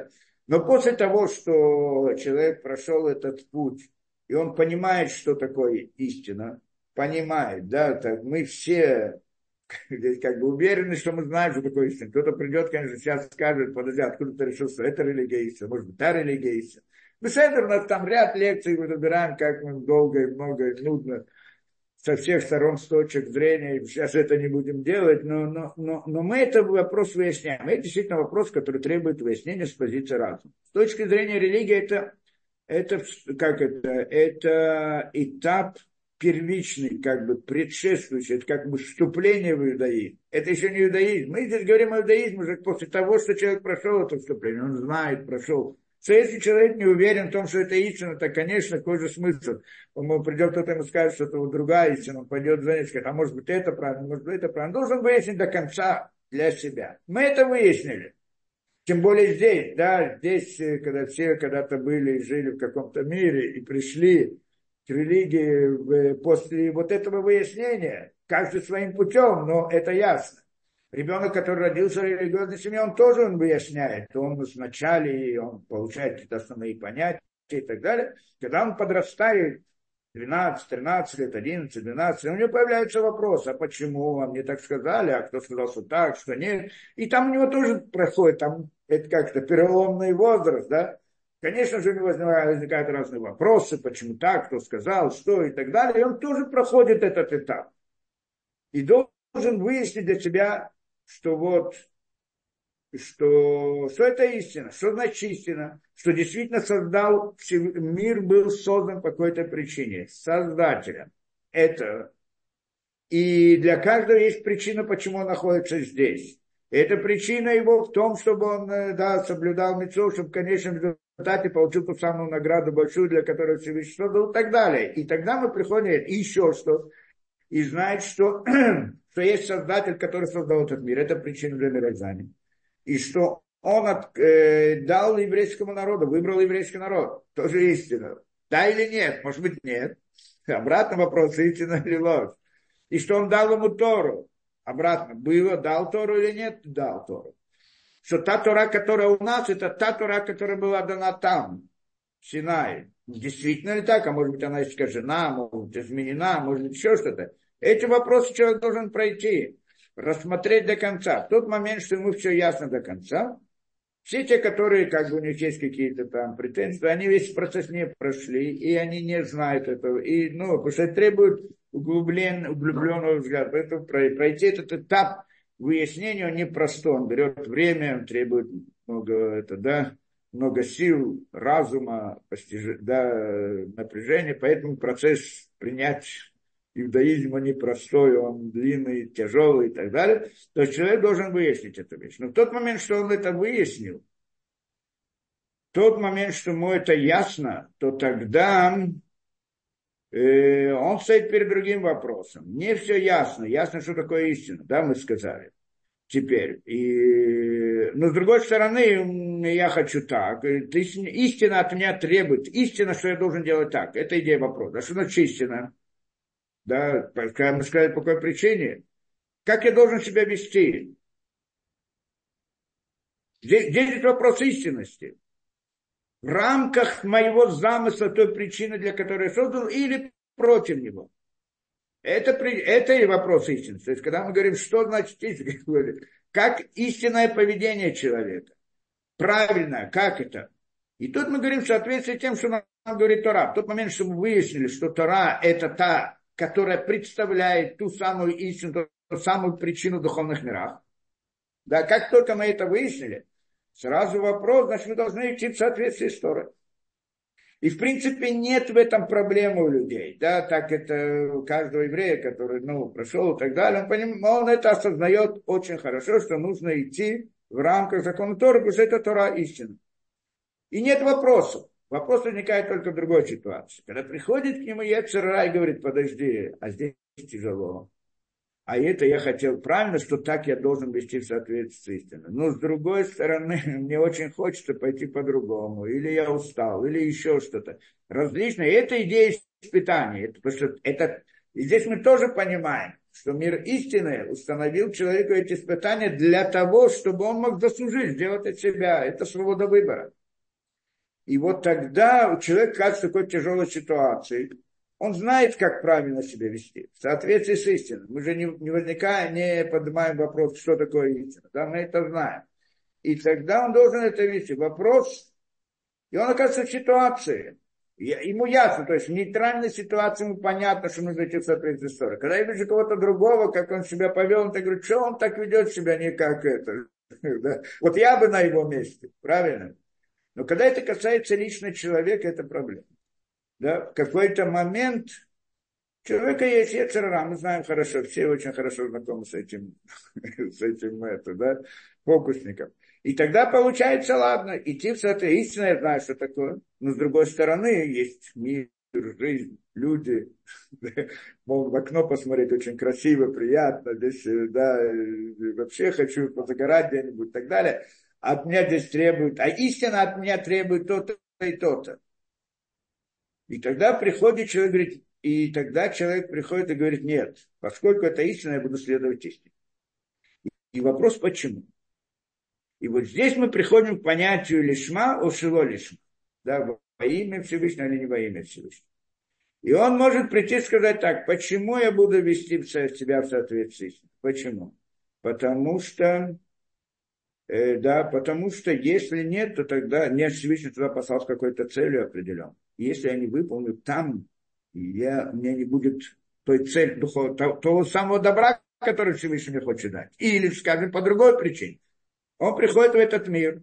Но после того, что человек прошел этот путь, и он понимает, что такое истина, понимает, да, так мы все здесь как бы уверены, что мы знаем, что такое истина. Кто-то придет, конечно, сейчас скажет, подожди, откуда ты решил, что это религия истина, может быть, та религия истина. Беседа, у нас там ряд лекций, мы разбираем, как мы долго и много и нудно со всех сторон, с точек зрения, и сейчас это не будем делать, но мы этот вопрос выясняем. Это действительно вопрос, который требует выяснения с позиции разума. С точки зрения религии, это этап первичный, как бы предшествующий, это как бы вступление в иудаизм. Это еще не иудаизм. Мы здесь говорим о иудаизме уже после того, что человек прошел это вступление, он знает, прошел. Что если человек не уверен в том, что это истина, то, конечно, какой же смысл? Он придет, кто-то ему скажет, что это вот другая истина, он пойдет звонить, скажет, а может быть это правильно, может быть это правильно. Он должен выяснить до конца для себя. Мы это выяснили. Тем более здесь, да, здесь, когда все когда-то были и жили в каком-то мире и пришли к религии после вот этого выяснения, каждый своим путем, но это ясно. Ребенок, который родился в религиозной семье, он выясняет, он вначале он получает какие-то основные понятия и так далее. Когда он подрастает, 12, 13 лет, 11, 12, у него появляется вопрос, а почему, а мне так сказали, а кто сказал, что так, что нет. И там у него тоже происходит, там это как-то переломный возраст, да. Конечно же, у него возникают разные вопросы, почему так, кто сказал, что и так далее. И он тоже проходит этот этап. И должен выяснить для себя, что вот, что это истина, что значит истина, что действительно мир был создан по какой-то причине, создателем. Это. И для каждого есть причина, почему он находится здесь. Эта причина его в том, чтобы он соблюдал мицвот, чтобы в конечном результате получил ту самую награду большую, для которой Всевышний создал и так далее. И тогда мы приходим, и еще что, и знать, что есть Создатель, который создал этот мир. Это причина для мироздания. И что он дал еврейскому народу, выбрал еврейский народ. Тоже истина. Да или нет? Может быть, нет. Обратно вопрос, истина или ложь. И что он дал ему Тору. Обратно, было, дал Тору или нет, дал Тору. Что та Тора, которая у нас, это та Тора, которая была дана там, в Синае. Действительно ли так? А может быть, она искажена, может быть, изменена, может быть, еще что-то. Эти вопросы человек должен пройти, рассмотреть до конца. В тот момент, что ему все ясно до конца, все те, которые, как бы, у них есть какие-то там претензии, они весь процесс не прошли, и они не знают этого. И, потому что это требует углубленного взгляда. Поэтому пройти этот этап выяснения, он непростой. Он берет время, он требует много сил, разума, напряжения. Поэтому процесс принять иудаизм, он непростой, он длинный, тяжелый и так далее. То есть человек должен выяснить эту вещь. Но в тот момент, что он это выяснил, в тот момент, что ему это ясно, то тогда он стоит перед другим вопросом. Не все ясно. Ясно, что такое истина. Да, мы сказали. Теперь. Но с другой стороны, я хочу так. Истина от меня требует. Истина, что я должен делать так. Это идея вопроса. А что значит истина? Да, когда мы сказали, по какой причине. Как я должен себя вести? Здесь вопрос истинности. В рамках моего замысла той причины, для которой я создал, или против него. Это и вопрос истины. То есть, когда мы говорим, что значит истина, как истинное поведение человека. Правильно, как это? И тут мы говорим в соответствии с тем, что нам говорит Тора. В тот момент, что мы выяснили, что Тора это та, которая представляет ту самую истину, ту самую причину в духовных мирах. Да, как только мы это выяснили, сразу вопрос, значит, мы должны идти в соответствии с Торой. И, в принципе, нет в этом проблемы у людей. Да, так это у каждого еврея, который, прошел и так далее, он это осознает очень хорошо, что нужно идти в рамках закона Торы, потому что это Тора истина. И нет вопросов. Вопрос возникает только в другой ситуации. Когда приходит к нему Йецер ара и говорит, подожди, а здесь тяжело. А это я хотел правильно, что так я должен вести в соответствии с истиной. Но с другой стороны, мне очень хочется пойти по-другому. Или я устал, или еще что-то. Различные. И это идея испытания. И здесь мы тоже понимаем, что мир истины установил человеку эти испытания для того, чтобы он мог заслужить, сделать от себя. Это свобода выбора. И вот тогда человек оказывается в такой тяжелой ситуации. Он знает, как правильно себя вести, в соответствии с истиной. Мы же наверняка не поднимаем вопрос, что такое истина. Да, мы это знаем. И тогда он должен это вести. Вопрос, и он оказывается в ситуации. Ему ясно, то есть в нейтральной ситуации ему понятно, что нужно идти в соответствии с историей. Когда я вижу кого-то другого, как он себя повел, он так говорит, что он так ведет себя, не как это. Да? Вот я бы на его месте, правильно? Но когда это касается лично человека, это проблема. Да? В какой-то момент у человека есть йецер ара, мы знаем хорошо, все очень хорошо знакомы с этим, да, фокусником. И тогда получается, ладно, идти в соответствие. Истинно я знаю, что такое. Но с другой стороны, есть мир, жизнь, люди. Могу в окно посмотреть, очень красиво, приятно. Здесь, да, вообще хочу позагорать где-нибудь и так далее. От меня здесь требует, а истина от меня требует то-то и то-то. И тогда приходит человек, говорит, и тогда человек приходит и говорит, нет, поскольку это истина, я буду следовать истине. И вопрос, почему? И вот здесь мы приходим к понятию лишма, ошило лишма. Да, во имя Всевышнего или не во имя Всевышнего. И он может прийти и сказать так, почему я буду вести себя в соответствии с истиной? Почему? Потому что, потому что если нет, то тогда не Всевышний туда послал с какой-то целью определенной. Если я не выполню там, у меня не будет той цели, того самого добра, который Всевышний мне хочет дать. Или, скажем, по другой причине. Он приходит в этот мир,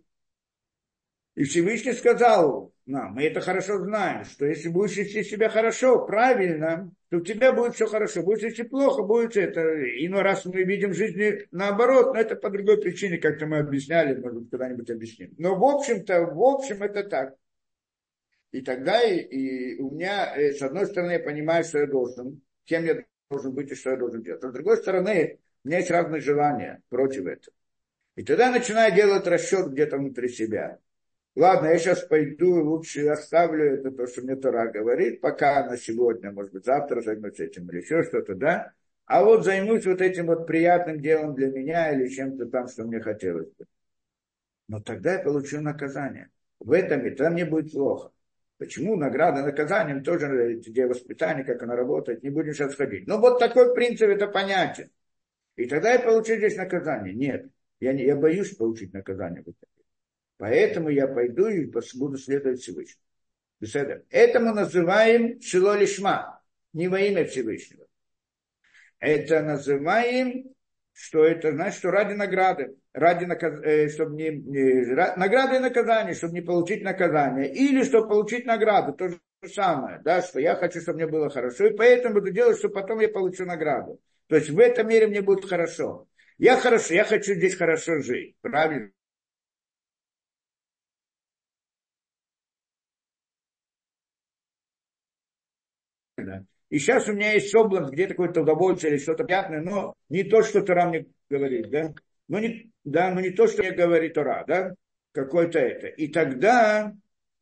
и Всевышний сказал нам, мы это хорошо знаем, что если будешь вести себя хорошо, правильно, то у тебя будет все хорошо. Будешь вести плохо, будет это. Иной раз мы видим в жизни наоборот, но это по другой причине, как-то мы объясняли, может быть, когда-нибудь объясним. Но в общем это так. И тогда и у меня, с одной стороны, я понимаю, что я должен, кем я должен быть и что я должен делать. А с другой стороны, у меня есть разные желания против этого. И тогда я начинаю делать расчет где-то внутри себя. Ладно, я сейчас пойду, лучше оставлю это, то, что мне Тора говорит, пока на сегодня, может быть, завтра займусь этим или еще что-то, да? А вот займусь вот этим вот приятным делом для меня или чем-то там, что мне хотелось бы. Но тогда я получу наказание. В этом и там мне будет плохо. Почему награда наказанием тоже идея воспитания, как она работает, не будем сейчас ходить. Но вот такой принцип, это понятен. И тогда я получу здесь наказание. Нет, я боюсь получить наказание. Поэтому я пойду и буду следовать Всевышнему. Это мы называем шило лишма, не во имя Всевышнего. Это называем, что это значит, что ради награды, чтобы награды и наказания, чтобы не получить наказание, или чтобы получить награду, то же самое, да, что я хочу, чтобы мне было хорошо, и поэтому буду делать, что потом я получу награду. То есть в этом мире мне будет хорошо. Я хочу здесь хорошо жить, правильно? И сейчас у меня есть область, где какое-то удовольствие или что-то приятное, но не то, что Тора мне говорит, да? Но не то, что мне говорит Тора, да? Какое-то это. И тогда,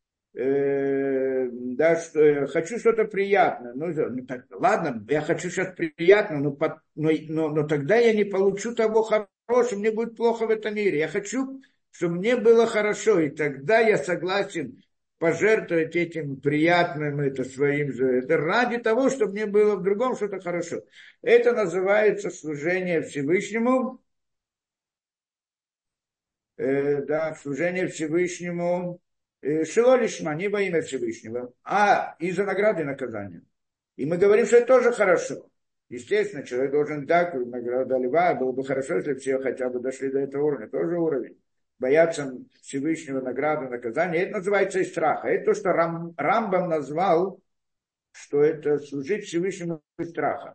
да, хочу что-то приятное. Ну, так, ладно, я хочу сейчас приятно, но тогда я не получу того хорошего, мне будет плохо в этом мире. Я хочу, чтобы мне было хорошо, и тогда я согласен пожертвовать этим приятным, это своим же, это ради того, чтобы мне было в другом что-то хорошо. Это называется служение Всевышнему, да, служение Всевышнему, шило лишма, не во имя Всевышнего, а из-за награды и наказания. И мы говорим, что это тоже хорошо. Естественно, человек должен так, награда льва, было бы хорошо, если все хотя бы дошли до этого уровня, тоже уровень. Бояться Всевышнего награды, наказания, это называется и страха. Это то, что Рамбам назвал, что это служить Всевышнему из страха.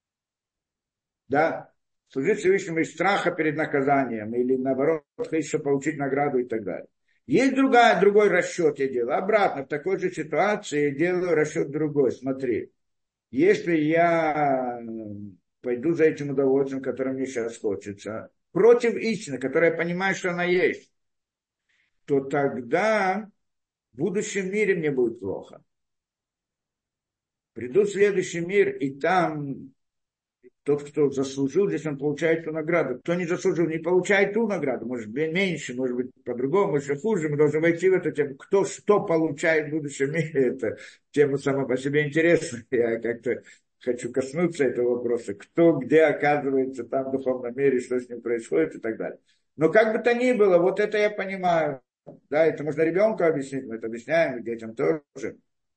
Да, служить Всевышнему из страха перед наказанием, или наоборот, еще получить награду и так далее. Есть другой расчет я делаю. Обратно, в такой же ситуации я делаю расчет другой. Смотри, если я пойду за этим удовольствием, которое мне сейчас хочется, против истины, которая я понимаю, что она есть, то тогда в будущем мире мне будет плохо. Приду в следующий мир, и там Тот, кто заслужил, здесь он получает ту награду. Кто не заслужил, не получает ту награду. Может быть, меньше, может быть, по-другому, может, хуже. Мы должны войти в эту тему. Кто что получает в будущем мире, это тема сама по себе интересная. Я как-то хочу коснуться этого вопроса. Кто где оказывается там в духовном мире, что с ним происходит и так далее. Но как бы то ни было, вот это я понимаю. Да, это можно ребенку объяснить, мы это объясняем, и детям тоже.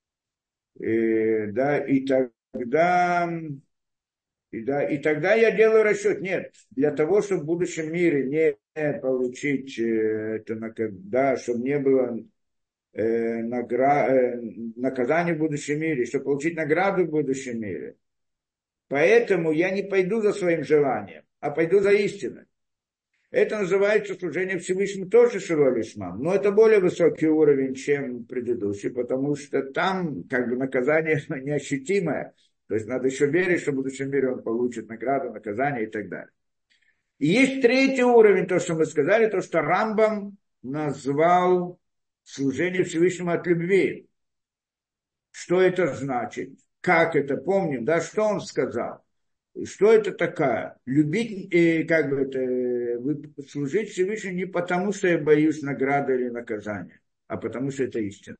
Да, и тогда я делаю расчет. Нет, для того, чтобы в будущем мире не получить это, да, чтобы не было наказания в будущем мире, чтобы получить награду в будущем мире. Поэтому я не пойду за своим желанием, а пойду за истиной. Это называется служение Всевышнему тоже широлишмам, но это более высокий уровень, чем предыдущий, потому что там как бы наказание неощутимое. То есть надо еще верить, что в будущем мире он получит награду, наказание и так далее. И есть третий уровень, то, что мы сказали, то, что Рамбам назвал служение Всевышнему от любви. Что это значит? Как это помним? Да, что он сказал? Что это такое? Любить, как бы это, служить Всевышнему не потому, что я боюсь награды или наказания, а потому, что это истина.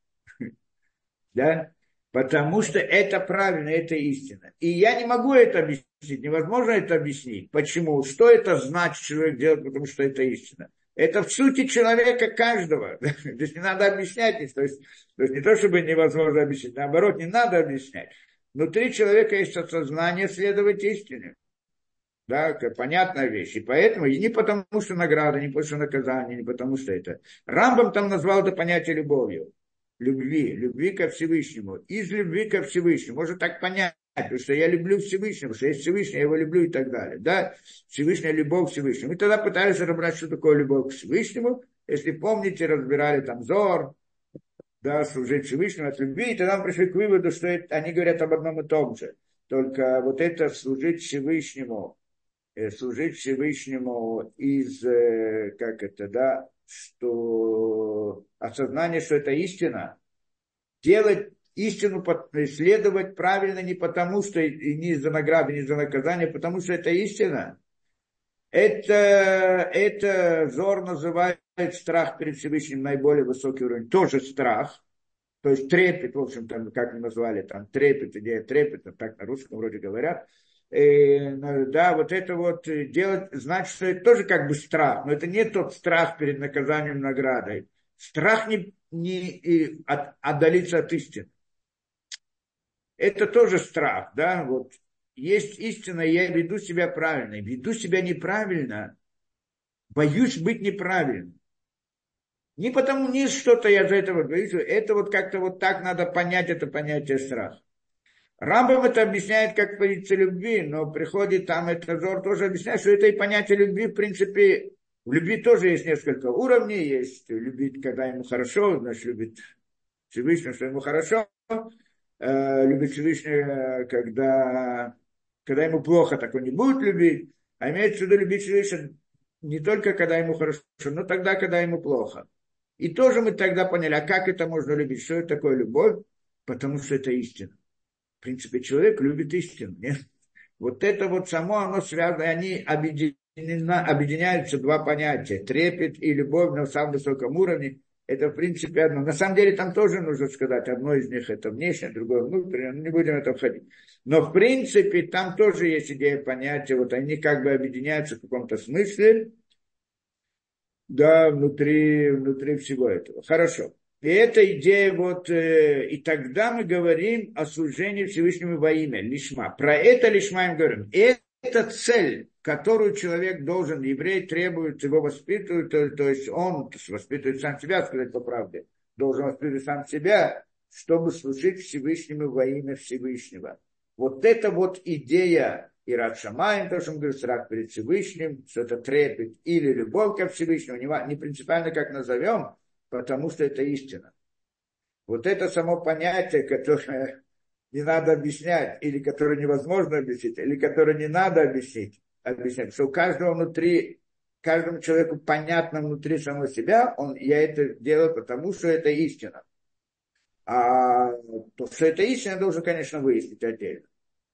Да? Потому что это правильно, это истина. И я не могу это объяснить, невозможно это объяснить. Почему? Что это значит человек делает, потому что это истина? Это в сути человека каждого. Здесь не надо объяснять. То есть не то, чтобы невозможно объяснить, наоборот, не надо объяснять. Внутри человека есть осознание следовать истине. Да, понятная вещь. И поэтому, и не потому, что награда, не потому, что наказание, не потому, что это. Рамбам там назвал это понятие любовью. Любви ко Всевышнему. Из любви ко Всевышнему. Можно так понять, потому что я люблю Всевышнего, что есть Всевышний, я его люблю и так далее. Да, Всевышняя любовь к Всевышнему. Мы тогда пытались разобрать, что такое любовь к Всевышнему. Если помните, разбирали там Зор, да, служить Всевышнему от любви, и тогда мы пришли к выводу, что они говорят об одном и том же. Только вот это служить Всевышнему из, как это, да, что осознание, что это истина, делать истину, следовать правильно не потому, что и не из-за награды, не из-за наказания, потому что это истина. Это Зор называет страх перед Всевышним наиболее высокий уровень. Тоже страх, то есть трепет, в общем, там, как мы назвали, там трепет, идея трепета, так на русском вроде говорят. Да, вот это вот делать, значит, что это тоже как бы страх, но это не тот страх перед наказанием, наградой. Страх не отдалиться от истины. Это тоже страх, да, вот. Есть истина, я веду себя правильно. Веду себя неправильно, боюсь быть неправильным. Не потому, не что-то я за этого боюсь, это вот как-то вот так надо понять это понятие страха. Рамбам это объясняет как позиция любви, но приходит там этот Зор тоже объясняет, что это и понятие любви, в принципе, в любви тоже есть несколько уровней, есть любить, когда ему хорошо, значит, любит Всевышнего, что ему хорошо, любит Всевышнего, когда ему плохо, так он не будет любить, а имеется в виду любить Всевышнего не только когда ему хорошо, но тогда, когда ему плохо. И тоже мы тогда поняли, а как это можно любить, что это такое любовь, потому что это истина. В принципе, человек любит истину. Нет? Вот это вот само, оно связано, они объединяются два понятия. Трепет и любовь на самом высоком уровне. Это, в принципе, одно. На самом деле, там тоже нужно сказать, одно из них это внешнее, другое внутреннее, но не будем в это входить. Но, в принципе, там тоже есть идея понятия, вот они как бы объединяются в каком-то смысле, да, внутри всего этого. Хорошо. И эта идея вот, и тогда мы говорим о служении Всевышнему во имя, лишма. Про это лишма мы говорим. Это цель, которую человек должен, еврей требует, его воспитывают, то есть он воспитывает сам себя, сказать по правде, должен воспитывать сам себя, чтобы служить Всевышнему во имя Всевышнего. Вот это вот идея Ират Шамаим, то, что мы говорим, страх перед Всевышним, что это трепет или любовь ко Всевышнему, не принципиально как назовем, потому что это истина. Вот это само понятие, которое не надо объяснять, или которое невозможно объяснить, или которое не надо объяснять, что у каждого внутри, каждому человеку понятно внутри самого себя, я это делаю, потому что это истина. А то, что это истина, должен, конечно, выяснить отдельно.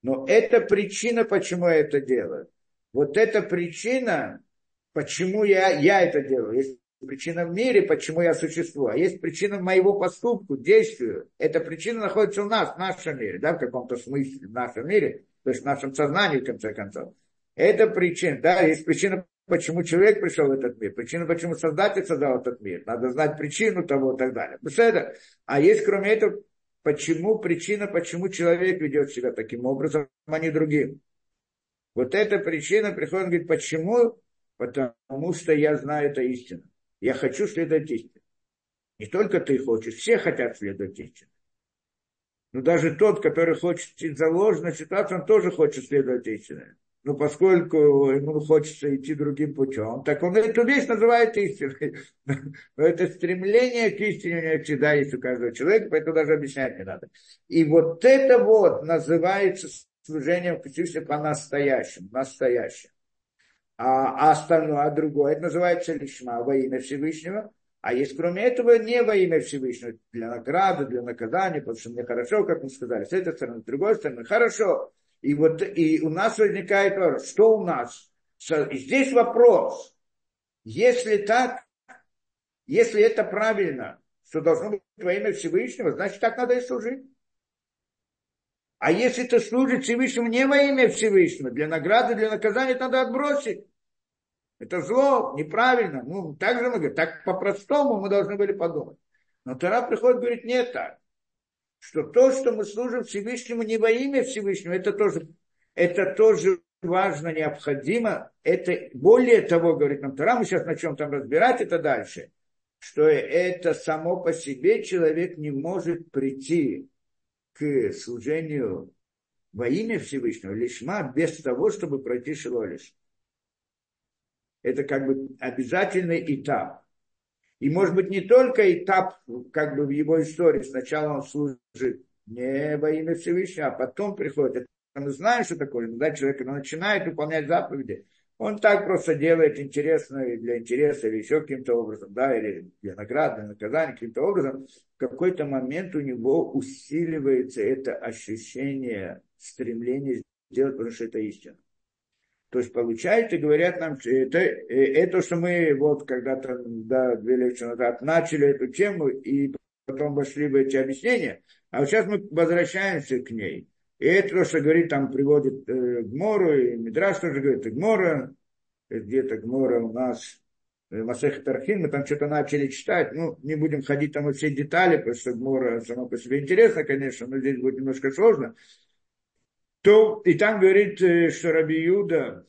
Но это причина, почему я это делаю. Вот эта причина, почему я это делаю. Есть причина в мире, почему я существую. А есть причина моего поступку, действию. Эта причина находится у нас, в нашем мире, да, в каком-то смысле, в нашем мире, то есть в нашем сознании, в конце концов. Это причина, да, есть причина, почему человек пришел в этот мир, причина, почему Создатель создал этот мир. Надо знать причину того и так далее. А есть, кроме этого, причина, почему человек ведет себя таким образом, а не другим. Вот эта причина приходит, говорит, почему? Потому что я знаю это истину. Я хочу следовать истине. Не только ты хочешь, все хотят следовать истине. Но даже тот, который хочет идти за ложную ситуацию, он тоже хочет следовать истине. Но поскольку ему хочется идти другим путем, так он эту вещь называет истиной. Но это стремление к истине у него всегда есть у каждого человека, поэтому даже объяснять не надо. И вот это вот называется служением Всевышнего по-настоящему. Настоящему. А остальное, другое, это называется лишма, во имя Всевышнего. А есть, кроме этого, не во имя Всевышнего, для награды, для наказания, потому что мне хорошо, как мы сказали, с этой стороны, с другой стороны, хорошо. И у нас возникает вопрос, что у нас? И здесь вопрос, если так, если это правильно, что должно быть во имя Всевышнего, значит, так надо и служить. А если ты служишь Всевышнему не во имя Всевышнего, для награды, для наказания, это надо отбросить. Это зло, неправильно. Ну, так же мы говорим, так по-простому мы должны были подумать. Но Тора приходит и говорит, нет так. Что то, что мы служим Всевышнему не во имя Всевышнего, это тоже важно, необходимо. Это, более того, говорит нам Тора, мы сейчас начнем там разбирать это дальше, что это само по себе человек не может прийти к служению во имя Всевышнего, лишма, без того, чтобы пройти шилолиш. Это как бы обязательный этап. И может быть не только этап как бы в его истории. Сначала он служит не во имя Всевышнего, а потом приходит. Мы знаем, что такое. Да, человек начинает выполнять заповеди. Он так просто делает интересно для интереса или еще каким-то образом, да, или для награды, для наказания каким-то образом. В какой-то момент у него усиливается это ощущение, стремление сделать, потому что это истина. То есть получается, говорят нам, это что мы вот когда-то, да, 2 лекции назад начали эту тему и потом вошли в эти объяснения, а вот сейчас мы возвращаемся к ней. И это то, что говорит, там приводит Гмору, и Мидраш тоже говорит, Гмора, где-то Гмора у нас, Масехет Архин, мы там что-то начали читать, ну, не будем ходить там во все детали, потому что Гмора сама по себе интересна, конечно, но здесь будет немножко сложно. И там говорит, что Раби Юда,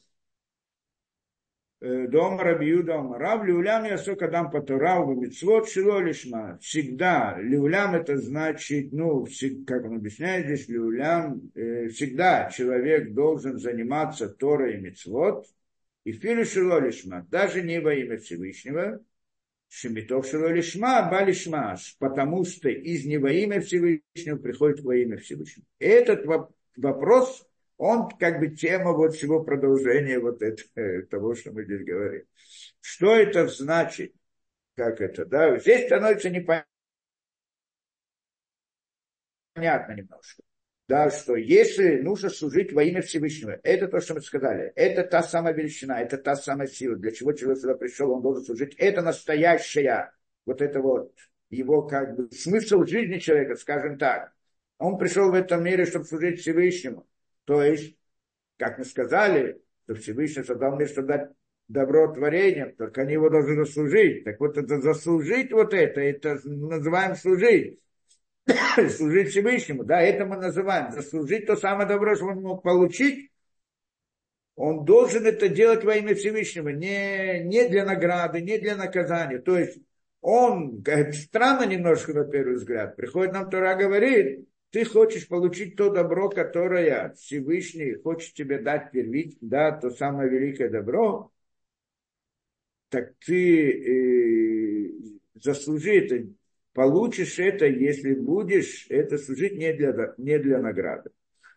дом Раби Юда, Рав Леулям ясок адам патурау бамитцвот шило лишма. Всегда, Леулям это значит, ну, как он объясняет здесь, Леулям, всегда человек должен заниматься Торой и мицвот, и филу шило лишма, даже не во имя Всевышнего, шемитов шило лишма, ба лишма, потому что из не во имя Всевышнего приходит во имя Всевышнего. Этот вопрос, он как бы тема вот всего продолжения вот того, что мы здесь говорим. Что это значит? Как это, да? Здесь становится непонятно немножко. Да, что если нужно служить во имя Всевышнего, это то, что мы сказали, это та самая величина, это та самая сила, для чего человек сюда пришел, он должен служить, это настоящая, вот это вот, его как бы смысл жизни человека, скажем так. Он пришел в этом мире, чтобы служить Всевышнему. То есть, как мы сказали, что Всевышний создал мир, чтобы дать добро творениям, только они его должны заслужить. Так вот, это заслужить вот это называем служить. Служить Всевышнему, да, это мы называем. Заслужить то самое добро, что он мог получить, он должен это делать во имя Всевышнего, не для награды, не для наказания. То есть, он, странно немножко на первый взгляд, приходит нам Тора, говорит, ты хочешь получить то добро, которое Всевышний хочет тебе дать первить, да, то самое великое добро, так ты заслужи это, получишь это, если будешь это служить не для награды.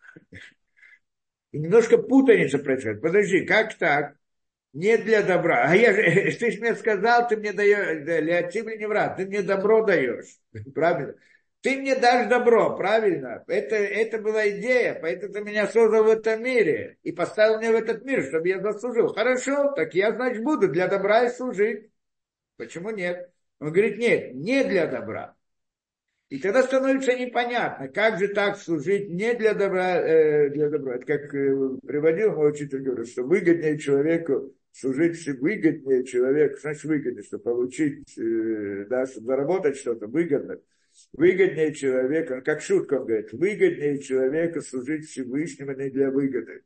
И немножко путаница происходит. Подожди, как так? Не для добра. А ты же мне сказал, ты мне даешь, Леотим не врат, ты мне добро даешь. Правильно? Ты мне дашь добро, правильно? Это была идея, поэтому ты меня создал в этом мире и поставил меня в этот мир, чтобы я заслужил. Хорошо, так я, значит, буду для добра и служить. Почему нет? Он говорит, нет, не для добра. И тогда становится непонятно, как же так служить не для добра, для добра. Это как приводил мой учитель, говорит, что выгоднее человеку служить, выгоднее человеку, значит выгоднее, чтобы получить, да, чтобы заработать что-то выгодно. Выгоднее человека, как шутка он говорит, выгоднее человека служить Всевышнему не для выгоды.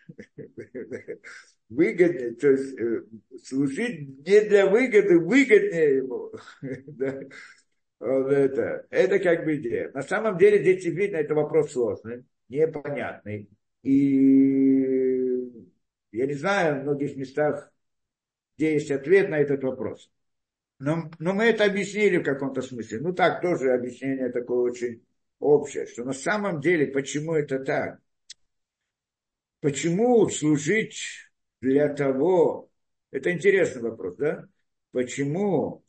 Выгоднее, то есть служить не для выгоды, выгоднее ему. Вот это как бы идея. На самом деле здесь видно, это вопрос сложный, непонятный. И я не знаю в многих местах, где есть ответ на этот вопрос. Но мы это объяснили в каком-то смысле. Ну так, тоже объяснение такое очень общее, что на самом деле, почему это так? Почему служить для того... Это интересный вопрос, да? Почему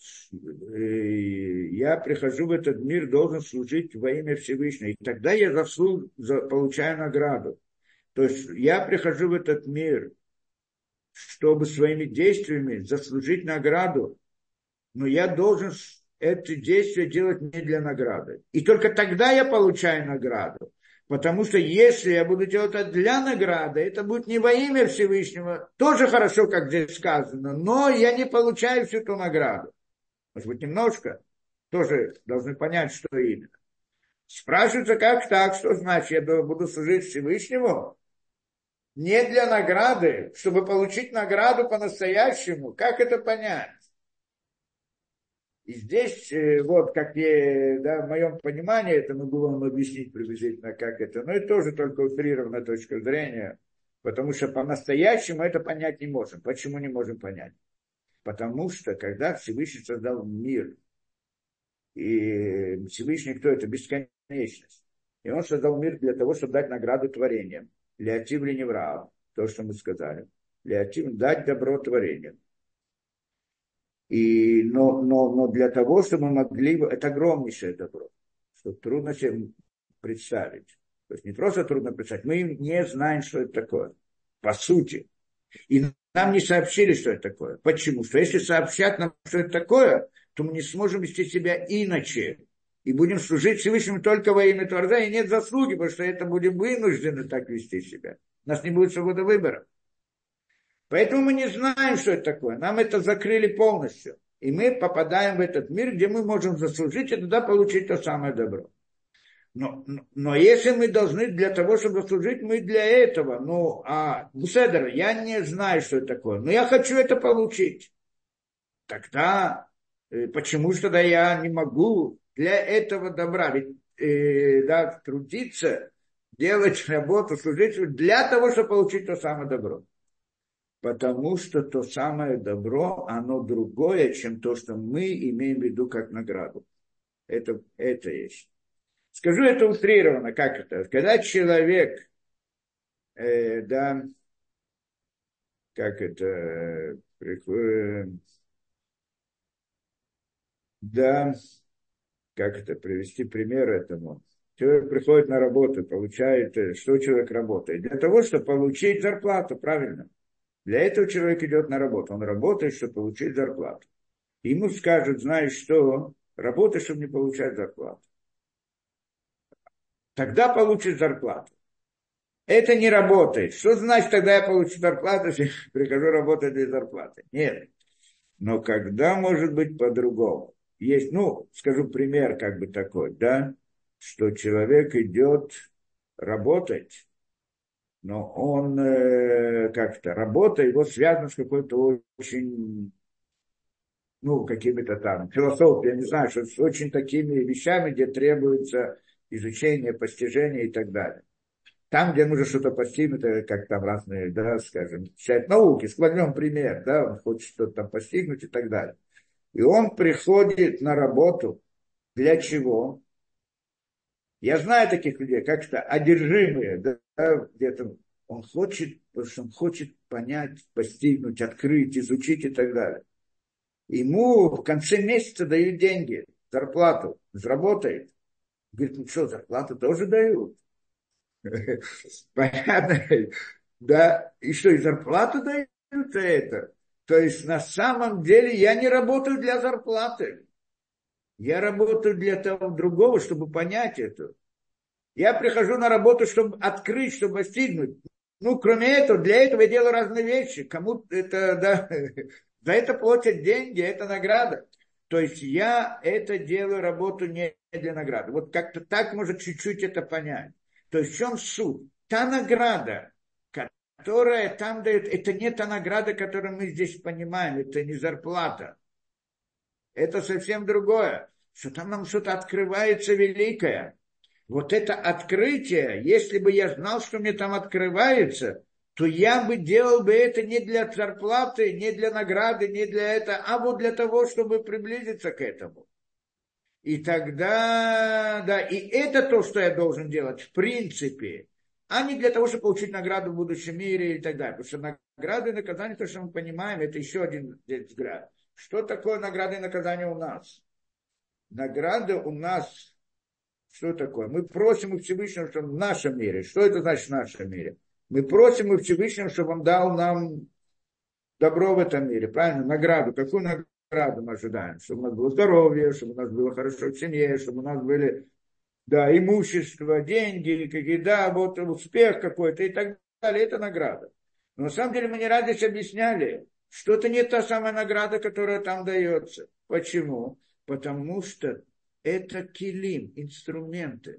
я прихожу в этот мир, должен служить во имя Всевышнего? И тогда я получаю награду. То есть я прихожу в этот мир, чтобы своими действиями заслужить награду, но я должен это действие делать не для награды. И только тогда я получаю награду. Потому что если я буду делать это для награды, это будет не во имя Всевышнего, тоже хорошо, как здесь сказано, но я не получаю всю эту награду. Может быть, немножко, тоже должны понять, что именно. Спрашивается, как так, что значит, я буду служить Всевышнему не для награды, чтобы получить награду по-настоящему. Как это понять? И здесь, вот, как я, да, в моем понимании, это мы будем объяснить приблизительно, как это, но это тоже только утрированная точка зрения, потому что по-настоящему это понять не можем. Почему не можем понять? Потому что, когда Всевышний создал мир, и Всевышний кто это? Бесконечность. И он создал мир для того, чтобы дать награду творениям. Леотив ли невраав, то, что мы сказали. Леотив, дать добро творениям. Но для того, чтобы мы могли... Это огромнейшее добро, что трудно себе представить. То есть не просто трудно представить, мы не знаем, что это такое. По сути. И нам не сообщили, что это такое. Почему? Что если сообщат нам, что это такое, то мы не сможем вести себя иначе. И будем служить Всевышнему только во имя Творца, и нет заслуги, потому что это будем вынуждены так вести себя. У нас не будет свободы выбора. Поэтому мы не знаем, что это такое. Нам это закрыли полностью. И мы попадаем в этот мир, где мы можем заслужить и туда получить то самое добро. Но если мы должны для того, чтобы заслужить, мы для этого. Буседер, я не знаю, что это такое, но я хочу это получить. Тогда почему же тогда я не могу для этого добра? Ведь да, трудиться, делать работу, служить для того, чтобы получить то самое добро. Потому что то самое добро, оно другое, чем то, что мы имеем в виду как награду. Это есть. Скажу это утрированно, как это? Когда человек, да, как это, да, как это привести пример этому? Человек приходит на работу, получает, что человек работает? Для того, чтобы получить зарплату, правильно? Для этого человек идет на работу. Он работает, чтобы получить зарплату. Ему скажут, знаешь что, работай, чтобы не получать зарплату. Тогда получишь зарплату. Это не работает. Что значит, тогда я получу зарплату, если прихожу работать без зарплаты? Нет. Но когда может быть по-другому? Есть, скажу пример как бы такой, да, что человек идет работать, но он как-то работа его связана с какой-то очень, какими-то там философией, я не знаю, что с очень такими вещами, где требуется изучение, постижение и так далее. Там, где нужно что-то постигнуть, как там разные, да, скажем, часть науки, возьмем пример, да, он хочет что-то там постигнуть и так далее. И он приходит на работу для чего? Я знаю таких людей, как-то одержимые, да, где-то он хочет, потому что он хочет понять, постигнуть, открыть, изучить и так далее. Ему в конце месяца дают деньги, зарплату, заработает. Говорит, ну что, зарплату тоже дают? Понятно? Да, и что, и зарплату дают за это? То есть на самом деле я не работаю для зарплаты. Я работаю для того другого, чтобы понять это. Я прихожу на работу, чтобы открыть, чтобы достигнуть. Ну, кроме этого, для этого я делаю разные вещи. Кому это, да, за это платят деньги, это награда. То есть я это делаю, работу не для награды. Вот как-то так можно чуть-чуть это понять. То есть в чем суть? Та награда, которая там дает, это не та награда, которую мы здесь понимаем, это не зарплата. Это совсем другое. Что там нам что-то открывается великое. Вот это открытие, если бы я знал, что мне там открывается, то я бы делал бы это не для зарплаты, не для награды, не для этого, а вот для того, чтобы приблизиться к этому. И тогда, да, и это то, что я должен делать, в принципе, а не для того, чтобы получить награду в будущем мире и так далее. Потому что награды и наказания, то, что мы понимаем, это еще один взгляд. Что такое награды и наказания у нас? Награды у нас, что такое? Мы просим у Всевышнего, чтобы в нашем мире. Что это значит в нашем мире? Мы просим у Всевышнего, чтобы он дал нам добро в этом мире. Правильно? Награду. Какую награду мы ожидаем? Чтобы у нас было здоровье, чтобы у нас было хорошо в семье, чтобы у нас были, да, имущество, деньги, какие, да, вот успех какой-то и так далее. Это награда. Но на самом деле мы не раз здесь объясняли, что это не та самая награда, которая там дается. Почему? Потому что это килим, инструменты.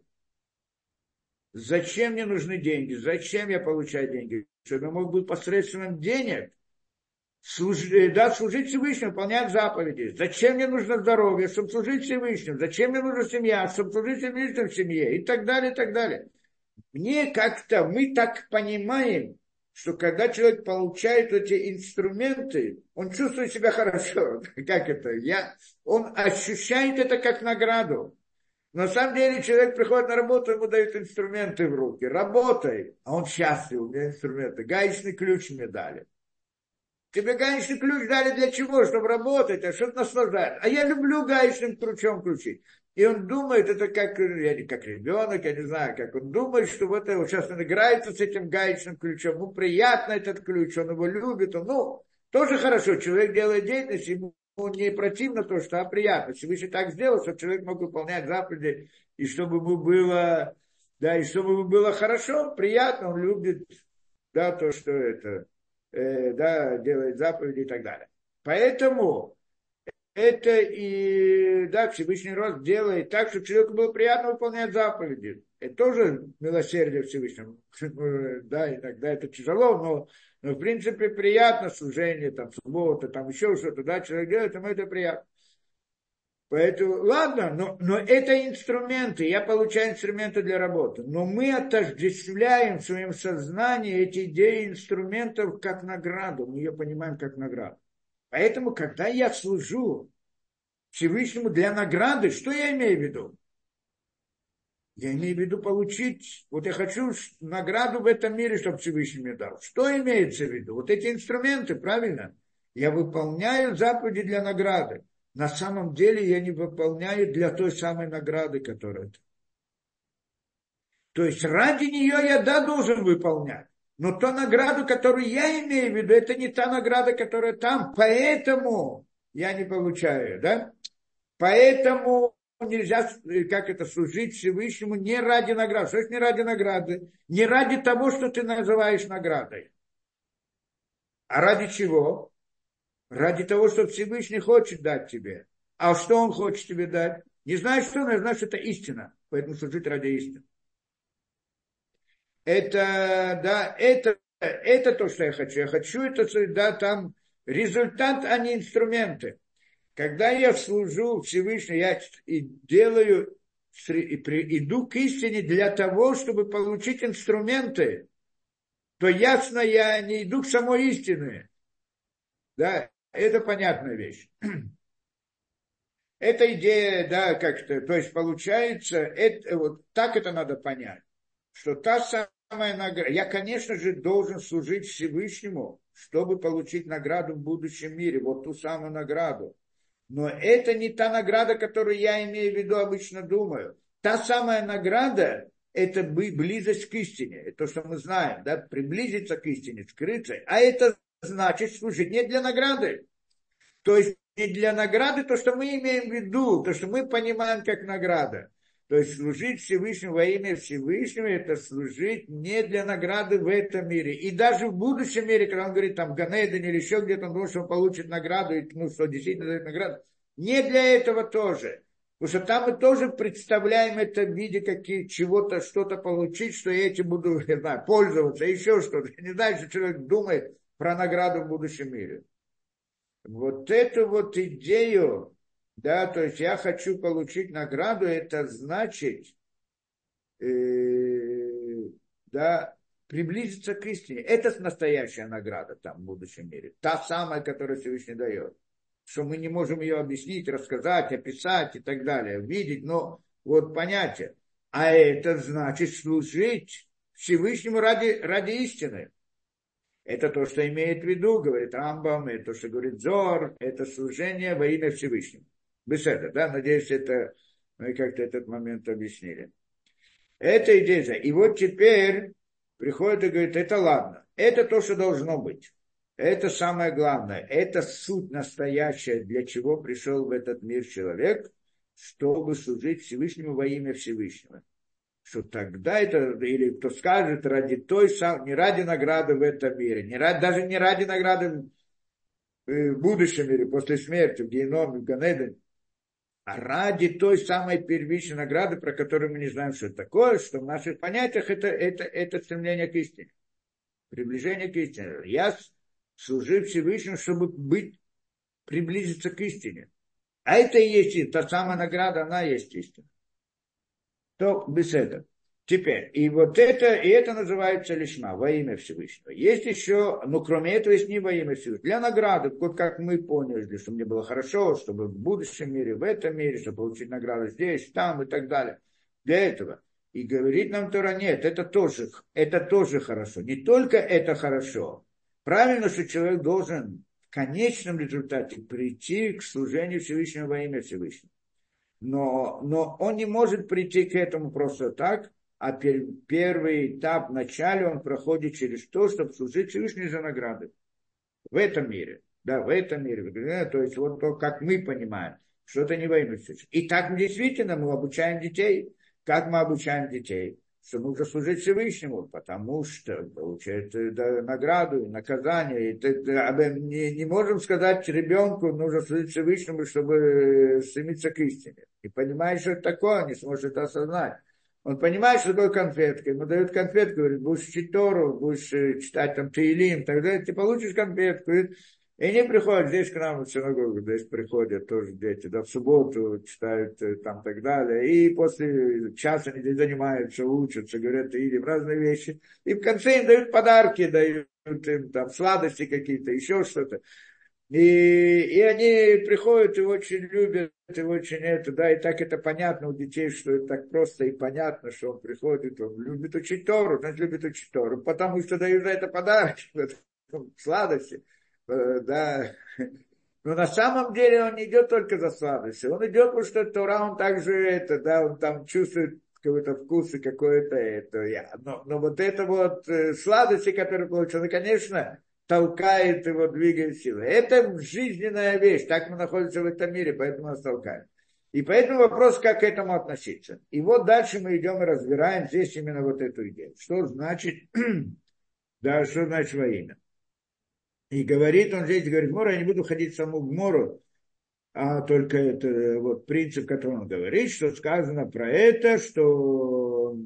Зачем мне нужны деньги? Зачем я получаю деньги? Чтобы я мог быть посредством денег служить Всевышнему, выполнять заповеди. Зачем мне нужно здоровье? Чтобы служить Всевышнему. Зачем мне нужна семья? Чтобы служить Всевышнему в семье. И так далее, и так далее. Мне как-то, мы так понимаем, что когда человек получает эти инструменты, он чувствует себя хорошо. Как это? Он ощущает это как награду. На самом деле человек приходит на работу, ему дают инструменты в руки. Работай. А он счастлив, у меня инструменты. Гаечный ключ мне дали. Тебе гаечный ключ дали для чего? Чтобы работать, а что-то наслаждать. А я люблю гаечным ключом ключить. И он думает, это как ребенок, я не знаю, как он думает, что вот это, вот сейчас он играется с этим гаечным ключом, ему приятно этот ключ, он его любит, тоже хорошо, человек делает деятельность, ему не противно то, что, а приятно. Всевышний так сделал, чтобы человек мог выполнять заповеди, и чтобы ему было, да, и чтобы ему было хорошо, приятно, он любит, да, то, что это, да, делает заповеди и так далее. Поэтому это и, да, Всевышний рост делает так, чтобы человеку было приятно выполнять заповеди. Это тоже милосердие Всевышнему. Да, иногда это тяжело, но в принципе приятно служение, там, суббота, там еще что-то, да, человек делает, ему это приятно. Поэтому, ладно, но это инструменты, я получаю инструменты для работы. Но мы отождествляем в своем сознании эти идеи инструментов как награду, мы ее понимаем как награду. Поэтому, когда я служу Всевышнему для награды, что я имею в виду? Я имею в виду получить, вот я хочу награду в этом мире, чтобы Всевышний мне дал. Что имеется в виду? Вот эти инструменты, правильно? Я выполняю заповеди для награды. На самом деле я не выполняю для той самой награды, которая там. То есть ради нее я, да, должен выполнять. Но ту награду, которую я имею в виду, это не та награда, которая там. Поэтому я не получаю, да? Поэтому нельзя, как это, служить Всевышнему не ради награды. Что значит не ради награды? Не ради того, что ты называешь наградой. А ради чего? Ради того, что Всевышний хочет дать тебе. А что он хочет тебе дать? Не знаешь, что, но я знаю, что это истина. Поэтому служить ради истины. Это, да, это то, что я хочу. Я хочу это, да, там результат, а не инструменты. Когда я служу Всевышнему, я и делаю, иду к истине для того, чтобы получить инструменты, то ясно, я не иду к самой истине. Да, это понятная вещь. Эта идея, да, как-то, то есть получается, вот так это надо понять, что та самая награда, я, конечно же, должен служить Всевышнему, чтобы получить награду в будущем мире, вот ту самую награду. Но это не та награда, которую я имею в виду, обычно думаю. та самая награда, это близость к истине. Это то, что мы знаем, да, приблизиться к истине, скрыться. А это значит служить не для награды. То есть не для награды то, что мы имеем в виду, то, что мы понимаем как награда. То есть служить Всевышнему во имя Всевышнего, это служить не для награды в этом мире. И даже в будущем мире, когда он говорит, там, в Ганедене или еще где-то, он думает, что он получит награду, и, ну, что действительно дает награду. Не для этого тоже. Потому что там мы тоже представляем это в виде чего-то, что-то получить, что я этим буду, не знаю, пользоваться, еще что-то. Я не знаю, что человек думает про награду в будущем мире. Вот эту вот идею, да, то есть я хочу получить награду, это значит, да, приблизиться к истине. Это настоящая награда там в будущем мире. Та самая, которую Всевышний дает. Что мы не можем ее объяснить, рассказать, описать и так далее, видеть, но вот понятие. А это значит служить Всевышнему ради истины. Это то, что имеет в виду, говорит Рамбам, это то, что говорит Зор, это служение во имя Всевышнего. Беседа, да, надеюсь, это мы как-то этот момент объяснили. Это идея. И вот теперь приходит и говорит, это ладно, это то, что должно быть. Это самое главное, это суть настоящая, для чего пришел в этот мир человек, чтобы служить Всевышнему во имя Всевышнего. Что тогда это, или кто скажет, ради той самой, не ради награды в этом мире, даже не ради награды в будущем мире, после смерти, в Геноме, в Ганедене, а ради той самой первичной награды, про которую мы не знаем, что это такое, что в наших понятиях это стремление к истине, приближение к истине. Я служу Всевышнему, чтобы приблизиться к истине. А это и есть истина, та самая награда, она есть истина. То без этого. Теперь, и это называется лишма, во имя Всевышнего. Есть еще, но кроме этого есть не во имя Всевышнего. Для награды, вот как мы поняли, чтобы мне было хорошо, чтобы в будущем мире, в этом мире, чтобы получить награду здесь, там и так далее. Для этого. И говорит нам Тора, нет, это тоже хорошо. Не только это хорошо. Правильно, что человек должен в конечном результате прийти к служению Всевышнего во имя Всевышнего. Но он не может прийти к этому просто так, а первый этап в начале он проходит через то, чтобы служить Всевышнему за награды. В этом мире. Да, в этом мире. То есть вот то, как мы понимаем, что это не во имя Всевышнего. И так действительно мы обучаем детей. Как мы обучаем детей? Что нужно служить Всевышнему, потому что получает награду, наказание. Не можем сказать ребенку, нужно служить Всевышнему, чтобы стремиться к истине. И понимаешь, что это такое, не сможет это осознать. Он понимает, что такое конфетка. Ему дают конфетку, говорит, будешь учить Тору, будешь читать там Теилим, тогда ты получишь конфетку. И они приходят здесь к нам в синагогу, здесь приходят тоже дети, да, в субботу читают там так далее. И после часа они здесь занимаются, учатся, говорят Теилим, разные вещи. И в конце им дают подарки, дают им там сладости какие-то, еще что-то. И они приходят и очень любят, и очень это, да, и так это понятно у детей, что это так просто и понятно, что он приходит, он любит учить Тору, значит, любит учить Тору, потому что дают за это подарки, сладости, да. Но на самом деле он не идет только за сладостью, он идет, потому что Тора, он также это, да, он там чувствует какой-то вкус и какое-то это, но вот это вот сладости, которые получил, ну, конечно, толкает его, двигает силы. Это жизненная вещь, так мы находимся в этом мире, поэтому нас толкает. И поэтому вопрос, как к этому относиться. И вот дальше мы идем и разбираем здесь именно вот эту идею. Что значит, да, что значит во имя. И говорит он здесь, говорит, Гмора, я не буду ходить в саму Гмору, а только это вот принцип, который он говорит, что сказано про это, что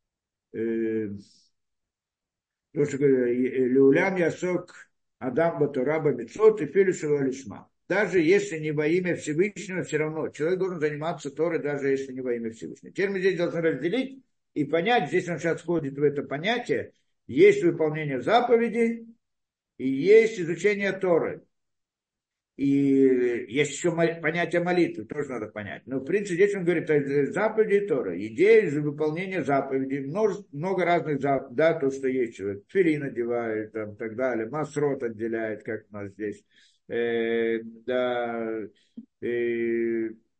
то, что Леулям Ясок Адам Батураба Мицот и Филишева Лишма. Даже если не во имя Всевышнего, все равно человек должен заниматься Торой, даже если не во имя Всевышнего. Теперь мы здесь должны разделить и понять, здесь он сейчас входит в это понятие, есть выполнение заповедей и есть изучение Торы. И есть еще понятие молитвы, тоже надо понять. Но в принципе здесь он говорит о заповеди Торы. Идея же выполнения заповедей, много разных заповедей, да, то, что есть человек. Тфилин одевает, там, так далее, масрот отделяет, как у нас здесь. Да,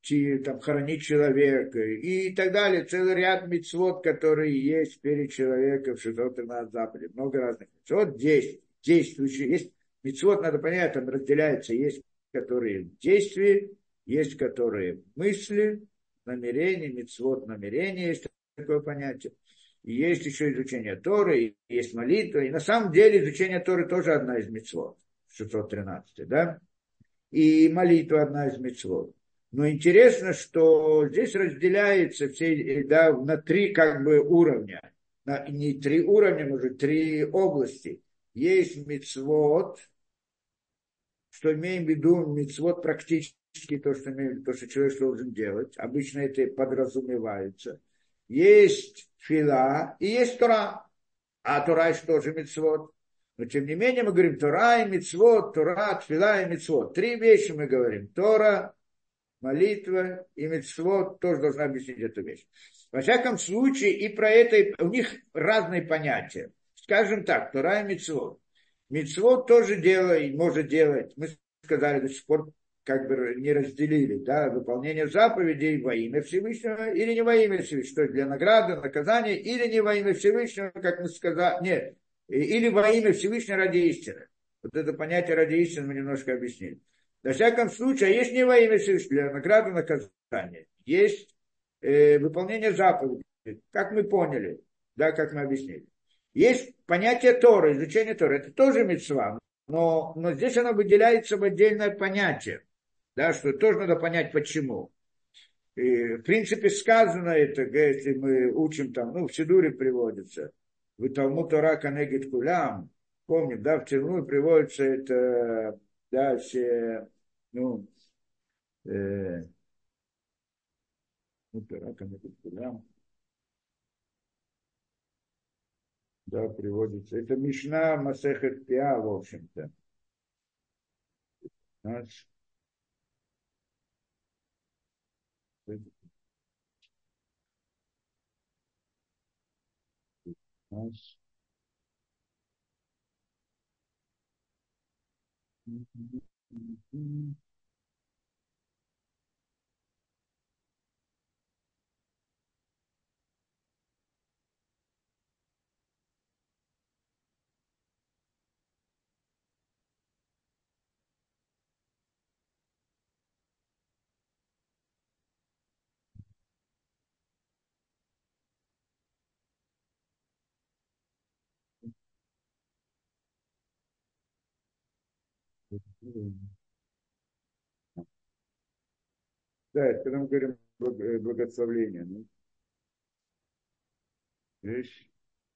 там, хоронить человека и так далее. Целый ряд мицвот, которые есть перед человеком в 613 заповедей. Много разных мицвот. Действующие. Есть мицвот, надо понять, там разделяется. Есть, которые в действии, есть, которые в мысли, намерение, мицвот, намерение, есть такое понятие. И есть еще изучение Торы, есть молитва. И на самом деле изучение Торы тоже одна из мицвот. 613, да? И молитва одна из мицвот. Но интересно, что здесь разделяется все, да, на три как бы уровня. Не три уровня, может, три области. Есть мицвот, что имеем в виду мицвот практически то, что человек должен делать. Обычно это подразумевается. Есть фила и есть Тора. А Тора есть тоже мицвот. Но тем не менее мы говорим Тора и мицвот, Тора, тфила и мицвот. Три вещи мы говорим. Тора, молитва и мицвот тоже должна объяснить эту вещь. Во всяком случае, и про это у них разные понятия. Скажем так, Тора и мицвот. Мицвот тоже может делать, мы сказали до сих пор, как бы не разделили, да, выполнение заповедей во имя Всевышнего или не во имя Всевышнего, для награды, наказания, или не во имя Всевышнего, как мы сказали, нет, или во имя Всевышнего ради истины. Вот это понятие ради истины мы немножко объяснили. Во всяком случае, есть не во имя Всевышнего, для награды, наказания. Есть выполнение заповедей, как мы поняли, да, как мы объяснили. Есть понятие Торы, изучение Торы, это тоже мицва, но здесь оно выделяется в отдельное понятие, да, что тоже надо понять почему. И, в принципе, сказано это, если мы учим там, в Сидуре приводится, в Талмуд Тора канегет кулям, помним, да, в Талмуде приводится это, да, все, Тора канегет кулям. Да, приводится. Это Мишна Масехет Пиа, в общем-то. Да, это когда мы говорим благословление. Ну, видишь?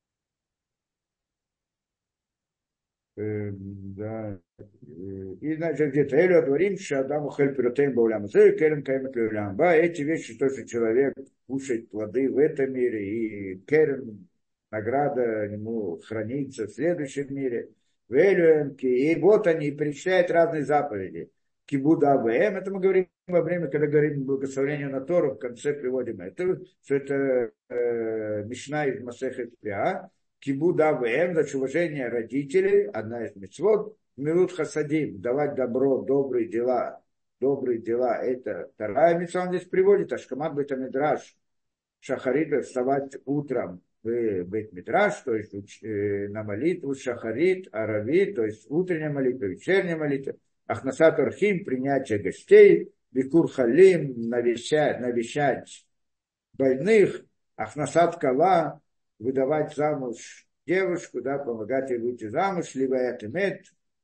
Да. И, значит, где-то Элю отворим, что Адаму хель пиротейм баулям. Керем каймет леулям. Да, эти вещи, то, что человек кушает плоды в этом мире, и керем, награда ему хранится в следующем мире. В Элюэмке. И вот они перечисляют разные заповеди. Кибуда АВМ, это мы говорим во время, когда говорим благословение на Тору, в конце приводим это, что это Мишна из Масехет Пиа. Кибуд АВМ, значит, уважение родителей, одна из мицвот, Милут Хасадим, давать добро, добрые дела, это вторая мицва, он здесь приводит, Ашкамат Бет-Мидраш, Шахарит, вставать утром в Бет-Мидраш, то есть на молитву, Шахарит, Аравит, то есть утренняя молитва, вечерняя молитва, Ахнасат Орхим, принятие гостей, Бикур Халим, навещать больных, Ахнасат Кала, выдавать замуж девушку, да, помогать ей выйти замуж, либо это мед,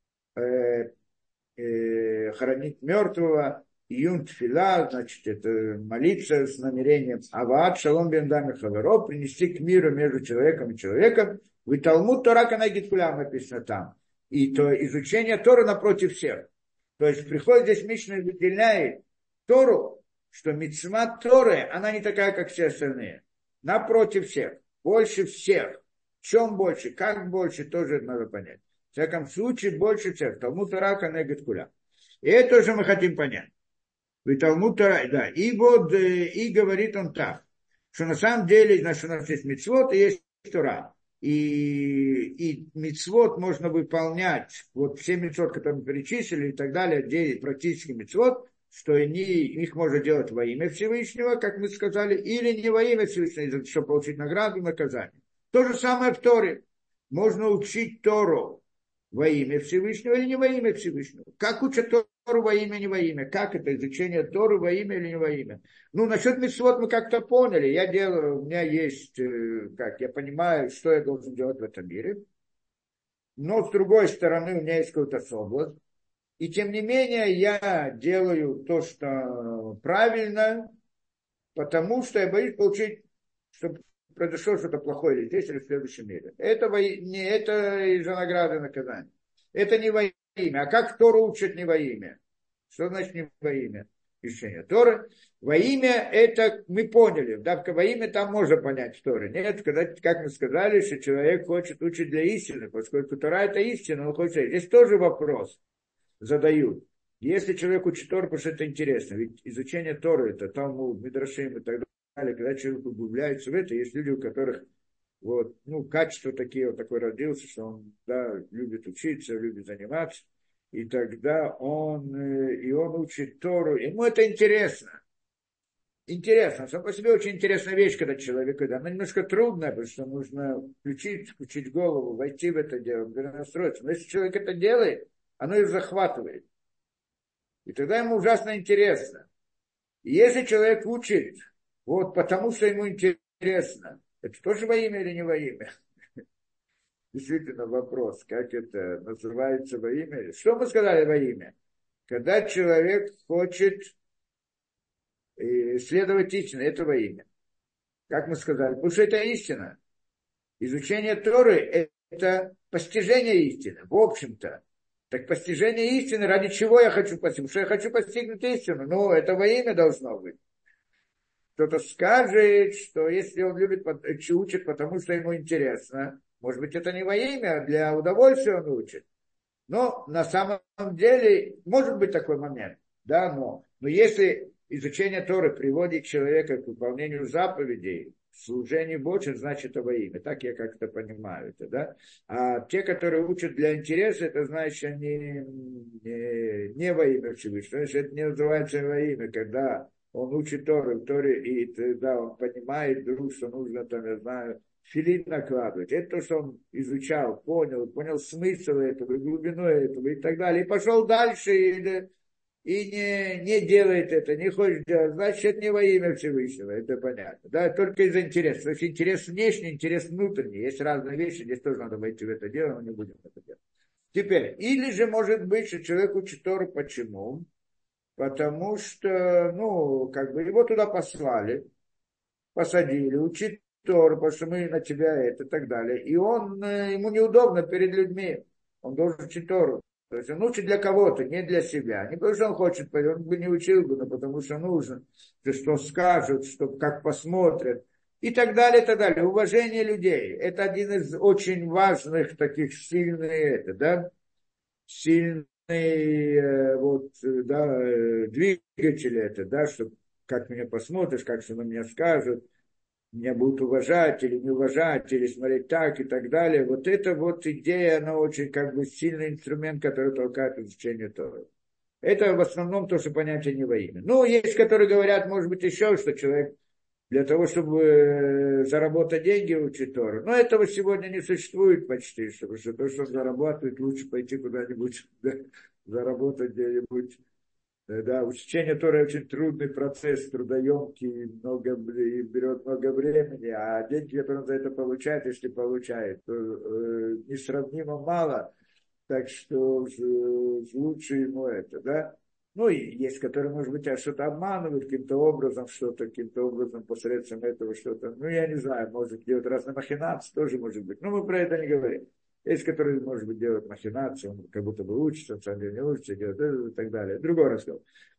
хоронить мертвого, июн тфила, значит, это молиться с намерением аваат шалом бендами хаверо, принести к миру между человеком и человеком, в Талмуд Тора канегит кулям написано там, и то изучение Торы напротив всех. То есть приходит здесь Мишна и выделяет Тору, что мицва Торы, она не такая, как все остальные, напротив всех. Больше всех. В чем больше, как больше, тоже надо понять. В всяком случае, больше всех. Талмуд Тора канегет кулям. И это тоже мы хотим понять. И Талмуд Тора, да. И вот, и говорит он так, что на самом деле, значит, у нас есть мицвот и есть Тора. И мицвот можно выполнять, вот все мицвот, которые мы перечислили и так далее, 9 практически мицвот, что их можно делать во имя Всевышнего, как мы сказали, или не во имя Всевышнего, чтобы получить награду, наказание. То же самое в Торе. Можно учить Тору во имя Всевышнего или не во имя Всевышнего. Как учат Тору во имя, не во имя? Как это изучение Торы во имя или не во имя? Ну, насчет митцвот мы как-то поняли. Я делаю, у меня есть, как я понимаю, что я должен делать в этом мире. Но с другой стороны, у меня есть какой-то соблазн. И тем не менее, я делаю то, что правильно, потому что я боюсь получить, чтобы произошло что-то плохое или здесь, или в следующем мире. Не это из-за награды наказания. Это не во имя. А как Тору учат не во имя? Что значит не во имя? Изучение Торы. Во имя это мы поняли. Да, во имя там можно понять Торы. Нет, когда, как мы сказали, что человек хочет учить для истины, поскольку Тора это истина, он хочет. Здесь тоже вопрос задают. Если человек учит Тору, потому что это интересно, ведь изучение Торы, это Талмуд, Мидрашим и так далее, когда человек углубляется в это, есть люди, у которых вот, ну, качества такие, вот такой родился, что он, да, любит учиться, любит заниматься, и тогда он учит Тору, ему это интересно. Интересно, сам по себе очень интересная вещь, когда человек, она немножко трудная, потому что нужно включить голову, войти в это дело, настроиться. Но если человек это делает, оно их захватывает. И тогда ему ужасно интересно. И если человек учит, вот потому что ему интересно, это тоже во имя или не во имя? Действительно вопрос, как это называется во имя. Что мы сказали во имя? Когда человек хочет следовать истине, это во имя. Как мы сказали, потому что это истина. Изучение Торы – это постижение истины, в общем-то. Так постижение истины, ради чего я хочу постигнуть? Потому что я хочу постигнуть истину. Ну, это во имя должно быть. Кто-то скажет, что если он любит, учит, потому что ему интересно, может быть, это не во имя, а для удовольствия он учит. Но на самом деле, может быть такой момент, да, но если изучение Торы приводит человека к выполнению заповедей, служению больше, значит, это во имя. Так я как-то понимаю это, да. А те, которые учат для интереса, это значит, они не во имя Всевышнего. Значит, это не называется во имя, когда он учит Тору, в Торе, и тогда он понимает вдруг, что нужно, там, я знаю, филин накладывать. Это то, что он изучал, понял смысл этого, глубину этого и так далее. И пошел дальше и не делает это, не хочет делать. Значит, это не во имя Всевышнего, это понятно. Да, только из-за интереса. То есть интерес внешний, интерес внутренний. Есть разные вещи, здесь тоже надо войти в это дело, но не будем это делать. Теперь, или же может быть, что человек учит Тору, почему? Потому что, ну, как бы его туда послали, посадили, учить Тору, потому что мы на тебя это и так далее. И ему неудобно перед людьми. Он должен учить Тору. То есть он учит для кого-то, не для себя. Не потому что он хочет, он бы не учил бы, но потому что нужно, что скажут, что как посмотрят. И так далее, и так далее. Уважение людей. Это один из очень важных таких сильный двигатель это, да, что как меня посмотришь, как что на меня скажут, меня будут уважать или не уважать, или смотреть так и так далее. Вот эта вот идея, она очень как бы сильный инструмент, который толкает изучение Торы. Это в основном то, что понятие не во имя. Ну, есть, которые говорят, может быть, еще, что человек для того, чтобы заработать деньги, учить Тору. Но этого сегодня не существует почти, потому что то, что он зарабатывает, лучше пойти куда-нибудь, да, заработать где-нибудь. Да, учение Торы очень трудный процесс, трудоемкий, и берет много времени, а деньги, которые он за это получает, если получает, то несравнимо мало, так что лучше ему это, да. Ну, и есть, которые, может быть, что-то обманывают каким-то образом посредством этого что-то. Ну, я не знаю, может делать разные махинации, тоже может быть. Но мы про это не говорим. Есть, которые, может быть, делают махинации, он как будто бы учится, на самом деле не учится, делает это и так далее. Другой разговор.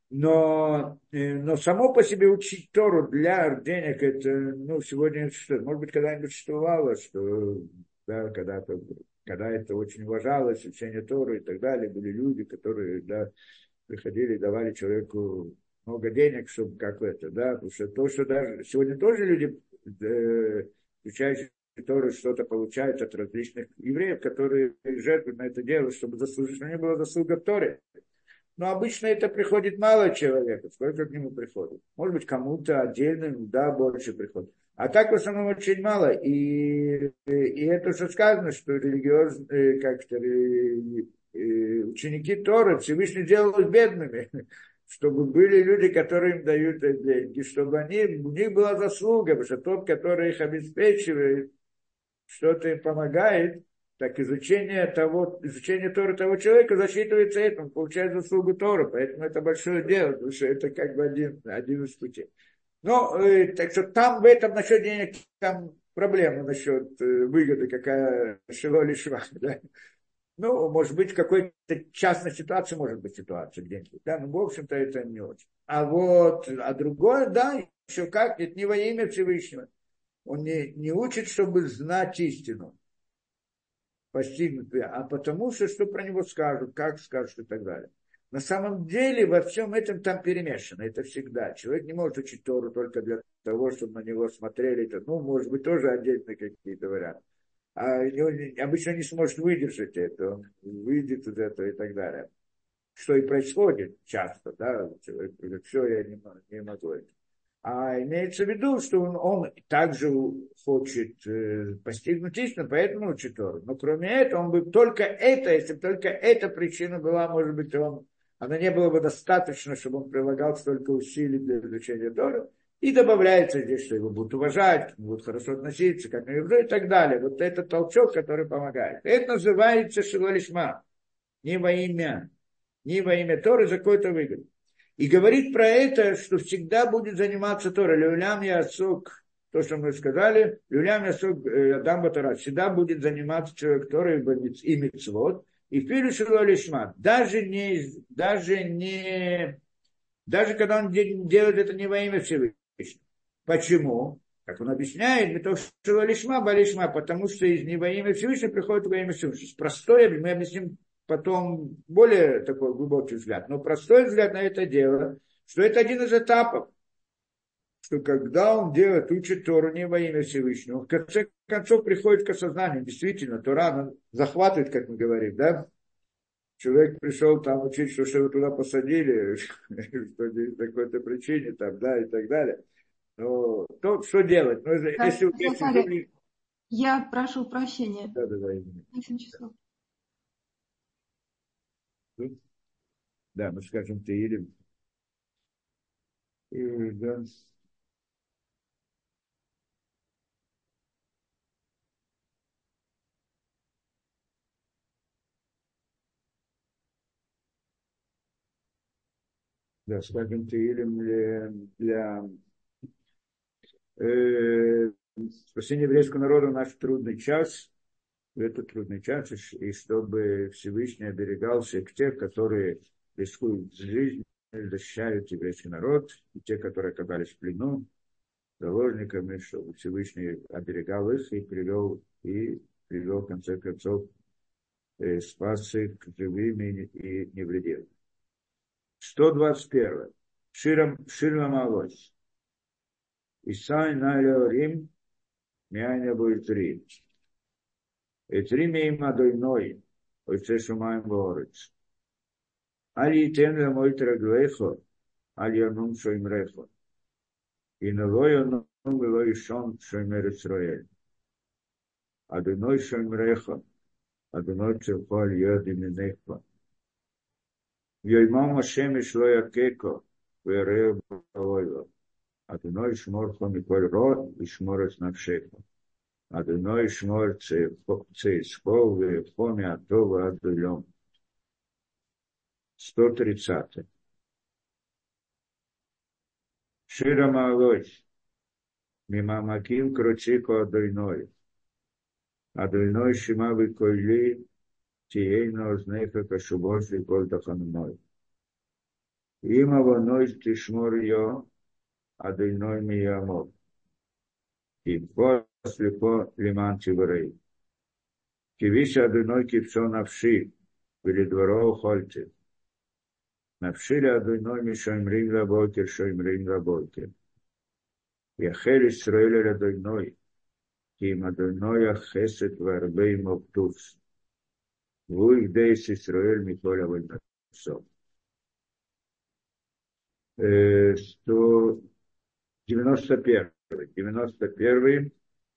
Но само по себе учить Тору для денег, это, ну, сегодня не существует. Может быть, когда-нибудь существовало, что, да, когда это очень уважалось, учение Торы и так далее, были люди, которые, да, приходили и давали человеку много денег, чтобы как это, да, потому что то, что даже сегодня тоже люди, изучающие Тору, что-то получают от различных евреев, которые жертвуют на это дело, чтобы заслужить, что не было заслуга в Торе. Но обычно это приходит мало человека, сколько к нему приходит. Может быть, кому-то отдельным, да, больше приходит. А так в основном очень мало. И это уже сказано, что религиозные, как-то, ученики Торы Всевышний делал их бедными, чтобы были люди, которые им дают деньги, чтобы у них была заслуга, потому что тот, который их обеспечивает, что-то им помогает, так изучение Торы того человека засчитывается этим, получает заслугу Торы, поэтому это большое дело, потому что это как бы один из путей. Но, так что там в этом насчет денег, там проблема насчет выгоды, какая шило или шва, да? Ну, может быть, в какой-то частной ситуации может быть ситуация где-нибудь, да, но в общем-то это не очень. А другое, да, еще как, это не во имя Всевышнего. Он не учит, чтобы знать истину, постигнуть ее, а потому что про него скажут, как скажут и так далее. На самом деле во всем этом там перемешано, это всегда. Человек не может учить Тору только для того, чтобы на него смотрели. Ну, может быть, тоже отдельные какие-то варианты. А он обычно не сможет выдержать это, он выйдет из этого и так далее. Что и происходит часто, да, человек говорит, все, я не могу это. А имеется в виду, что он также хочет постигнуть истину, поэтому учит Тору. Но кроме этого, он бы только это, если бы только эта причина была, может быть, она не было бы достаточно, чтобы он прилагал столько усилий для изучения Торы. И добавляется здесь, что его будут уважать, будут хорошо относиться, как на еврею и так далее. Вот это толчок, который помогает. Это называется шилолишма. Не во имя. Не во имя Торы за какой-то выгоду. И говорит про это, что всегда будет заниматься Торой. Люлям ясок, то, что мы сказали, люлям ясок Адам Батара, всегда будет заниматься человек Торой и мицвот, и филю шило лишма. Даже когда он делает это не во имя Всевышнего. Почему? Как он объясняет, не то что лишма, балишма, потому что из не во имя Всевышнего приходит во имя Всевышнего. Простое, мы объясним потом более такой глубокий взгляд. Но простой взгляд на это дело, что это один из этапов, что когда он учит Тору не во имя Всевышнего, он в конце концов приходит к осознанию. Действительно, Тора она захватывает, как мы говорим, да? Человек пришел там учить, что его туда посадили, что по какой-то причине, там, да, и так далее. Но то, что делать? Ну, Захария, я прошу прощения. Да, 8 часов. Да, мы скажем Теилим. Да. Да, скажем Теилим для спасения еврейского народа в наш трудный час, в этот трудный час, и чтобы Всевышний оберегал всех тех, которые рискуют жизнью, защищают еврейский народ, и те, которые оказались в плену, заложниками, чтобы Всевышний оберегал их и привел в конце концов, спас их живыми и невредимыми. 121. Ширма Малось. Исай Найлеорим Мяйня Буйтрим. Этрими им адойной, ойце шумаем ворец. Али тен ламой траглехо, али анум шоймрехо. И налой анум велой шон шоймер Исраэль. Адойной шоймрехо, адойной церхо аль йод именехо. Йоймам Ашем ишло якеко, верео бавойло. Адойной шморхо миколь ро, и шморец навшехо. Адойной шмор цейсхо, вехо миатова адуйлом. 130. Шира Маалось. Мимамаким кроцико адойной. Адойной шима выкойли, тиейно ознеха кашубош и кольтаханной. Има воной тишмор йо, адойной миямот. И после по лиман тиварей. Кивиша адойной кипсо навши, перед дворо хольте. Навшили адойной мишоймрим лабокер, шоймрим лабокер. Яхель Исраэль адойной, ким адойной ахесет варбей моктус. Вуих дейс Исраэль миколя вальнасов. 91.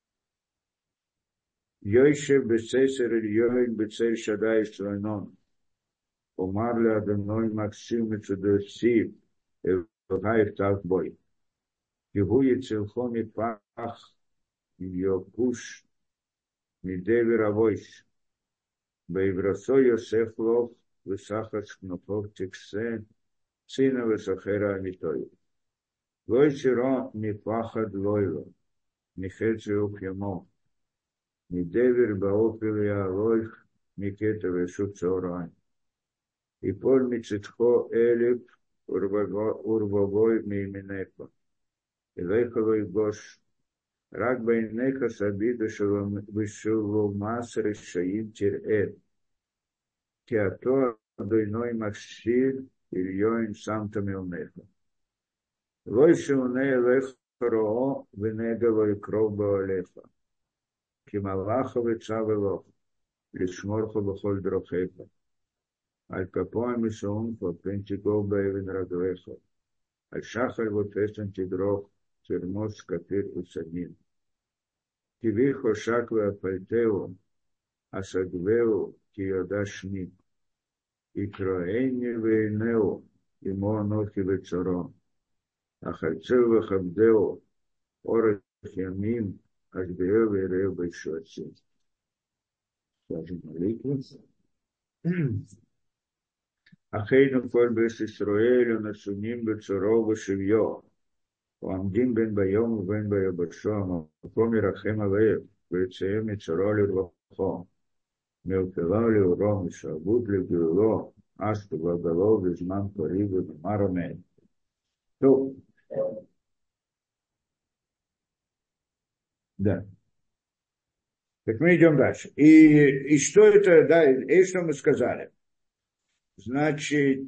Йойшев бецесер Ильёин бецель Шадай Шлойнон. Умар ле Адоной Максим Мецудоси Элгайв Тавбой. Кигу Яцелхо Мипах Йокуш Мидевер Авойш. Бейвросо Йосеф Лох Высахар Шкнухов Тексе Сына Высахера Амитой. Лой Широ Мипахад Лойло. Михельцеух Ямо. Мидевер Баофил Ялойх Микетове Шуцорань. И пол Мицитхо Элиф Урвовой Мименеко. И Лейховой Гош. Рак Байнеко Сабида Вышеломас Решаим Тирэ. Теато Дойной Максир Ильёин Самтамилнеко. Лойши Уне Лехро Венеговой Кров Баолеха. Кималаховы Цавелох. Лишморхо Бахоль Дрохеха. Аль-Капоа Мишаунфа, Пентикол Баевин Радуэха, Аль-Шахаль Вотесен Тидрох, Термос Капир Усадин. Кивихо Шакве Апальтео, Асагвео, Киодашни, и Кроэни Вейнео, и Моанохи Вецоро, Ахальцео Вахабдео, Орах Ямин, Ашбео Верео Бейшуацин. Скажем молитву. Ахейну коль бес Исруэлю насуним бецурову шивьё. Уамдим бен байом бен байобашо. Макоми рахем алеев. Вецеем мицуроли рвахо. Меукелали уром и шабут легюло. Ашту вагалов изман корибу намаромей. То, да. Так мы идем дальше. И что это, да, и что мы сказали? Значит,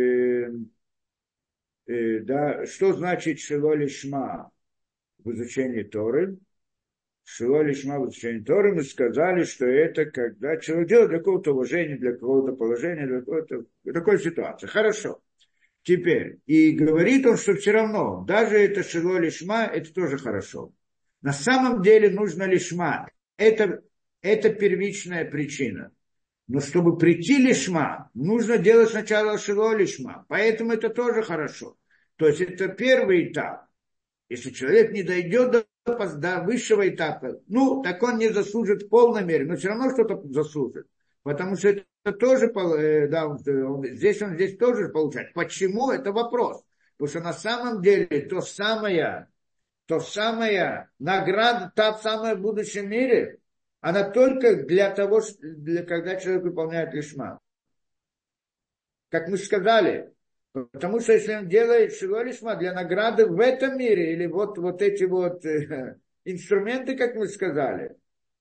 да, что значит шило лишма в изучении Торы? Шило лишма в изучении Торы мы сказали, что это когда человек делает для какого-то уважения, для какого-то положения, для какой-то такой ситуации. Хорошо. Теперь, и говорит он, что все равно, даже это шило лишма, это тоже хорошо. На самом деле нужно лишма. Это первичная причина. Но чтобы прийти лишма, нужно делать сначала шило лишма. Поэтому это тоже хорошо. То есть это первый этап. Если человек не дойдет до высшего этапа, ну, так он не заслужит в полной мере, но все равно что-то заслужит. Потому что это тоже, да, здесь тоже получает. Почему? Это вопрос. Потому что на самом деле то самая награда, та самая в будущем мире, она только для того, когда человек выполняет лишма. Как мы сказали, потому что если он делает шило лишма для награды в этом мире, или вот эти вот инструменты, как мы сказали,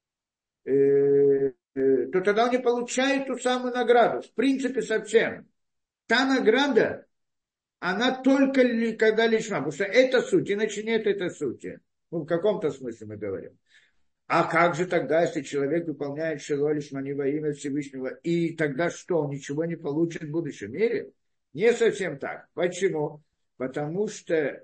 то тогда он не получает ту самую награду. В принципе, совсем. Та награда, она только когда лишма, потому что это суть, иначе нет этой сути. Ну, в каком-то смысле мы говорим. А как же тогда, если человек выполняет шило лишма не во имя Всевышнего, и тогда что, он ничего не получит в будущем мире? Не совсем так. Почему? Потому что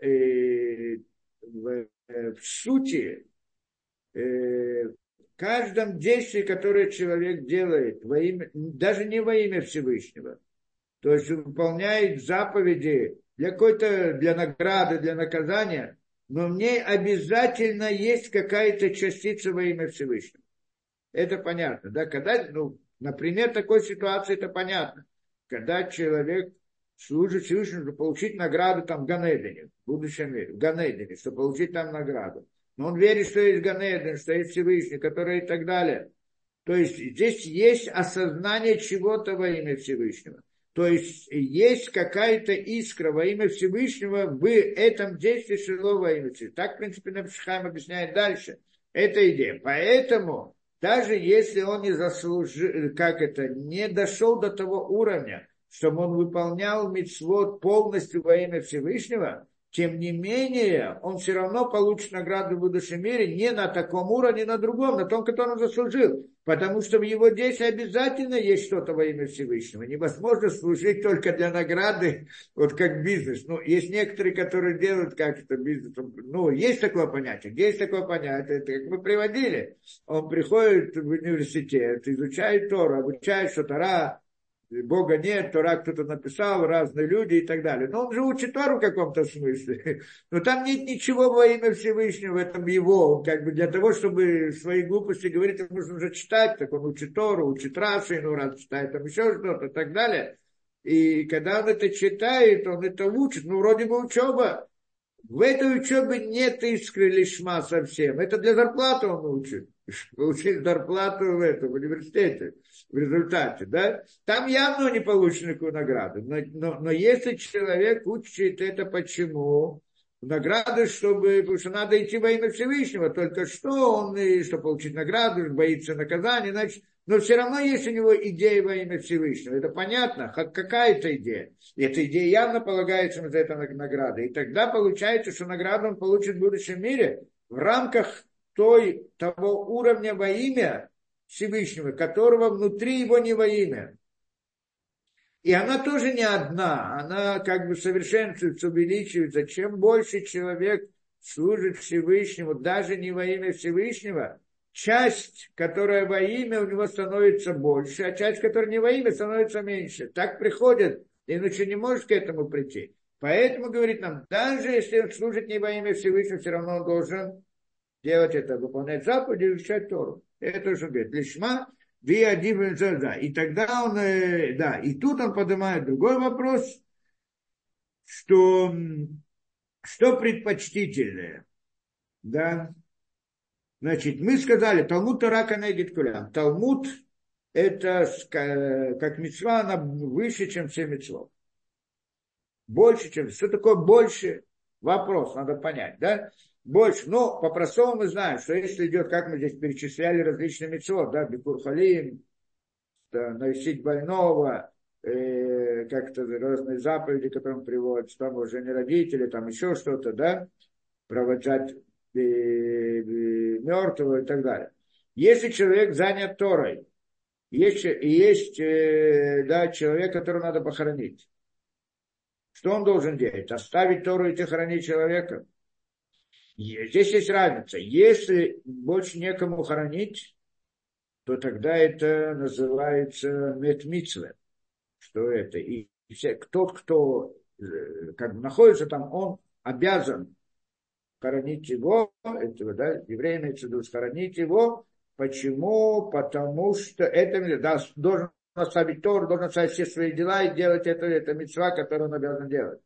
в сути, в каждом действии, которое человек делает, во имя, даже не во имя Всевышнего, то есть выполняет заповеди для награды, для наказания, но в ней обязательно есть какая-то частица во имя Всевышнего. Это понятно, да? Когда, например, такой ситуации это понятно. Когда человек служит Всевышнему, чтобы получить награду там в Ганедене, в будущем мире, в Ганедене, чтобы получить там награду. Но он верит, что есть Ганеден, что есть Всевышний, который и так далее. То есть здесь есть осознание чего-то во имя Всевышнего. То есть есть какая-то искра во имя Всевышнего в этом действии шило во имя Всевышнего. Так, в принципе, Нефиш-Хаим объясняет дальше. Это идея. Поэтому, даже если он не заслужил, не дошел до того уровня, чтобы он выполнял мицвот полностью во имя Всевышнего, тем не менее, он все равно получит награду в будущем мире не на таком уровне, на другом, на том, который он заслужил. Потому что в его действии обязательно есть что-то во имя Всевышнего. Невозможно служить только для награды, вот как бизнес. Ну, есть некоторые, которые делают как это бизнес. Ну, есть такое понятие. Есть такое понятие, это как мы приводили. Он приходит в университет, изучает Тору, обучает, что Тора, Бога нет, Тора кто-то написал, разные люди и так далее. Но он же учит Тору в каком-то смысле. Но там нет ничего во имя Всевышнего, в этом его. Он как бы для того, чтобы свои глупости говорить, ему нужно уже читать. Так он учит Тору, учит Раши, ну раз читает там еще что-то и так далее. И когда он это читает, он это учит. Ну, вроде бы учеба. В этой учебе нет искры лишма совсем. Это для зарплаты он учит. Получить зарплату в университете в результате, да? Там явно он не получит никакую награду. Но если человек учит это почему? Награды, потому что надо идти во имя Всевышнего. Только что он, чтобы получить награду, боится наказания, значит, но все равно есть у него идея во имя Всевышнего. Это понятно, какая-то идея. И эта идея явно полагается ему за это награда. И тогда получается, что награду он получит в будущем мире в рамках того уровня во имя Всевышнего, которого внутри его не во имя. И она тоже не одна, она как бы совершенствуется, увеличивается. Чем больше человек служит Всевышнему, даже не во имя Всевышнего, часть, которая во имя, у него становится больше, а часть, которая не во имя, становится меньше. Так приходит, иначе не может к этому прийти. Поэтому, говорит нам, даже если он служит не во имя Всевышнего, все равно он должен делать это, выполнять заповеди, изучать Тору. Это уже говорит, лишма, да. И тогда он, да, и тут он поднимает другой вопрос, что предпочтительное, да. Значит, мы сказали, Талмуд Тора канегит кулям. Талмуд, это как мицва, она выше, чем все мицвот. Больше, чем... Что такое больше? Вопрос, надо понять, да? Больше. Но по-простому мы знаем, что если идет, как мы здесь перечисляли различные мицвот, да, бикур халим, навестить больного, как-то разные заповеди, которые он приводит, там уже не родители, там еще что-то, да, провожать мертвого и так далее. Если человек занят Торой, есть да, человек, которого надо похоронить, что он должен делать? Оставить Тору и идти хоронить человека? Здесь есть разница. Если больше некому хоронить, то тогда это называется метмицве. Что это? И тот, кто как бы находится там, он обязан хоронить его, этого, да, еврей имеется в виду, хоронить его. Почему? Потому что это да, должен оставить Тору, должен оставить все свои дела и делать это мицва, которую он обязан делать.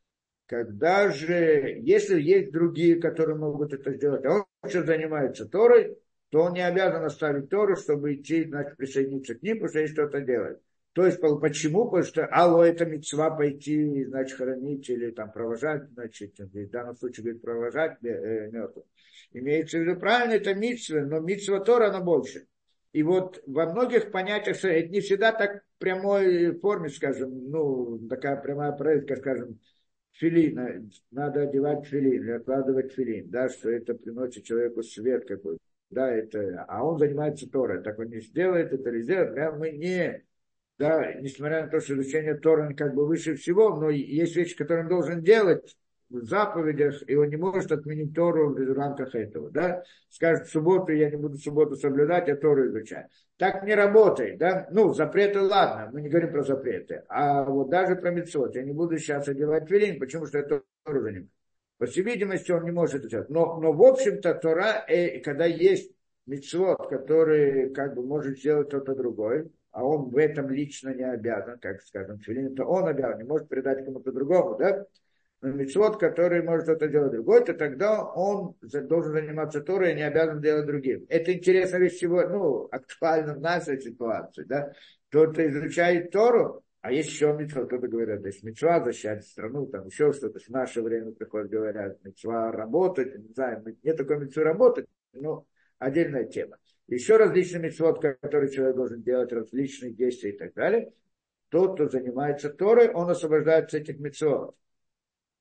Когда же, если есть другие, которые могут это сделать, а он сейчас занимается Торой, то он не обязан оставить Тору, чтобы идти, значит, присоединиться к ним, потому что есть что-то делать. То есть, почему? Потому что, это мицва пойти, значит, хоронить или там провожать, значит, в данном случае, говорит, провожать мертвых. Имеется в виду, правильно, это мицва, но мицва Тора, она больше. И вот во многих понятиях, это не всегда так в прямой форме, скажем, ну, такая прямая проверка, скажем, филин, надо одевать филин, или откладывать филин, да, что это приносит человеку свет какой-то, да, это, а он занимается Торой, так он не сделает это или сделает, прям мы не, да, несмотря на то, что изучение Торы как бы выше всего, но есть вещи, которые он должен делать в заповедях, и он не может отменить Тору в рамках этого, да, скажет, в субботу я не буду субботу соблюдать, а Тору изучать. Так не работает, да, ну, запреты, ладно, мы не говорим про запреты, а вот даже про мицвот, я не буду сейчас одевать филин, почему что это Тору занимает. По всей видимости, он не может это делать, но в общем-то, Тора, когда есть мицвот, который, как бы, может сделать кто-то другой, а он в этом лично не обязан, как, скажем, филин, то он обязан, не может передать кому-то другому, да, но мицвот, который может это делать другой, то тогда он должен заниматься Торой и не обязан делать другим. Это интересно вещь чего, ну, актуально в нашей ситуации, да. Кто-то изучает Тору, а есть еще мицва, кто-то говорит, то есть мицва защищать страну, там еще что-то. В наше время приходят, говорят, мицва работать, не знаю, нет такой мицвы работать, но отдельная тема. Еще различные мицвот, которые человек должен делать, различные действия и так далее. Тот, кто занимается Торой, он освобождается от этих мицвот.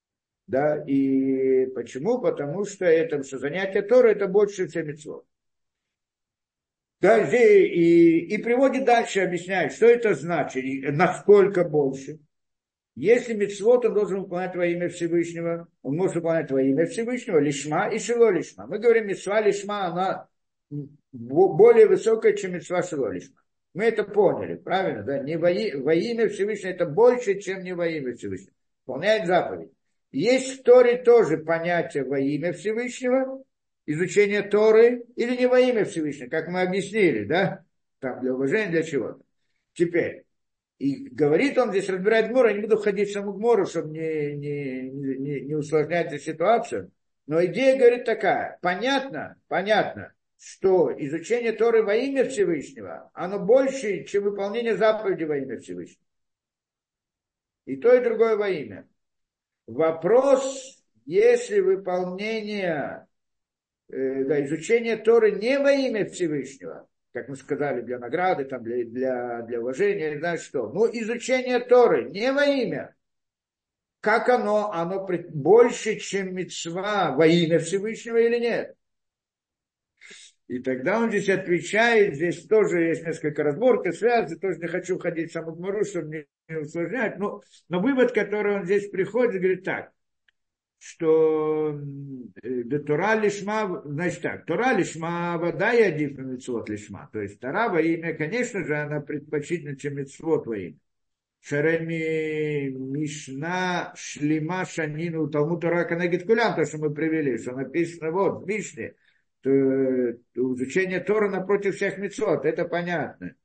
Да, и почему? Потому что что занятие Торы это больше всех мицвот. Да, и приводит дальше, объясняет, что это значит, и насколько больше. Если мицвот он должен выполнять во имя Всевышнего, он может выполнять во имя Всевышнего, лишма и шило лишма. Мы говорим, мицва лишма, она более высокая, чем мицва шило лишма. Мы это поняли, правильно? Да? Не во имя Всевышнего это больше, чем не во имя Всевышнего. Выполняет заповедь. Есть в Торе тоже понятие во имя Всевышнего, изучение Торы или не во имя Всевышнего, как мы объяснили, да? Там для уважения, для чего-то. Теперь. И говорит он, здесь разбирает Гмору, я не буду входить в саму Гмору, чтобы не усложнять эту ситуацию. Но идея, говорит, такая. Понятно, что изучение Торы во имя Всевышнего, оно больше, чем выполнение заповедей во имя Всевышнего. И то, и другое во имя. Вопрос, если выполнение, изучение Торы не во имя Всевышнего, как мы сказали, для награды, там, для уважения, не знаю что. Ну, изучение Торы не во имя. Как оно больше, чем мицва во имя Всевышнего или нет? И тогда он здесь отвечает, здесь тоже есть несколько разборок и связей, тоже не хочу входить в саму Гмару, чтобы не усложнять, но вывод, который он здесь приходит, говорит так, что Тора лишма, значит так, Тора лишма вода и адиф митцвот лишма. То есть Тора во имя, конечно же, она предпочтительна, чем митцвот во имя. Шареми Мишна Шлима Шанину Талмуд Тора Канегит Кулям, то, что мы привели, что написано вот в Мишне, то изучение Тора напротив всех митцвот, это понятно.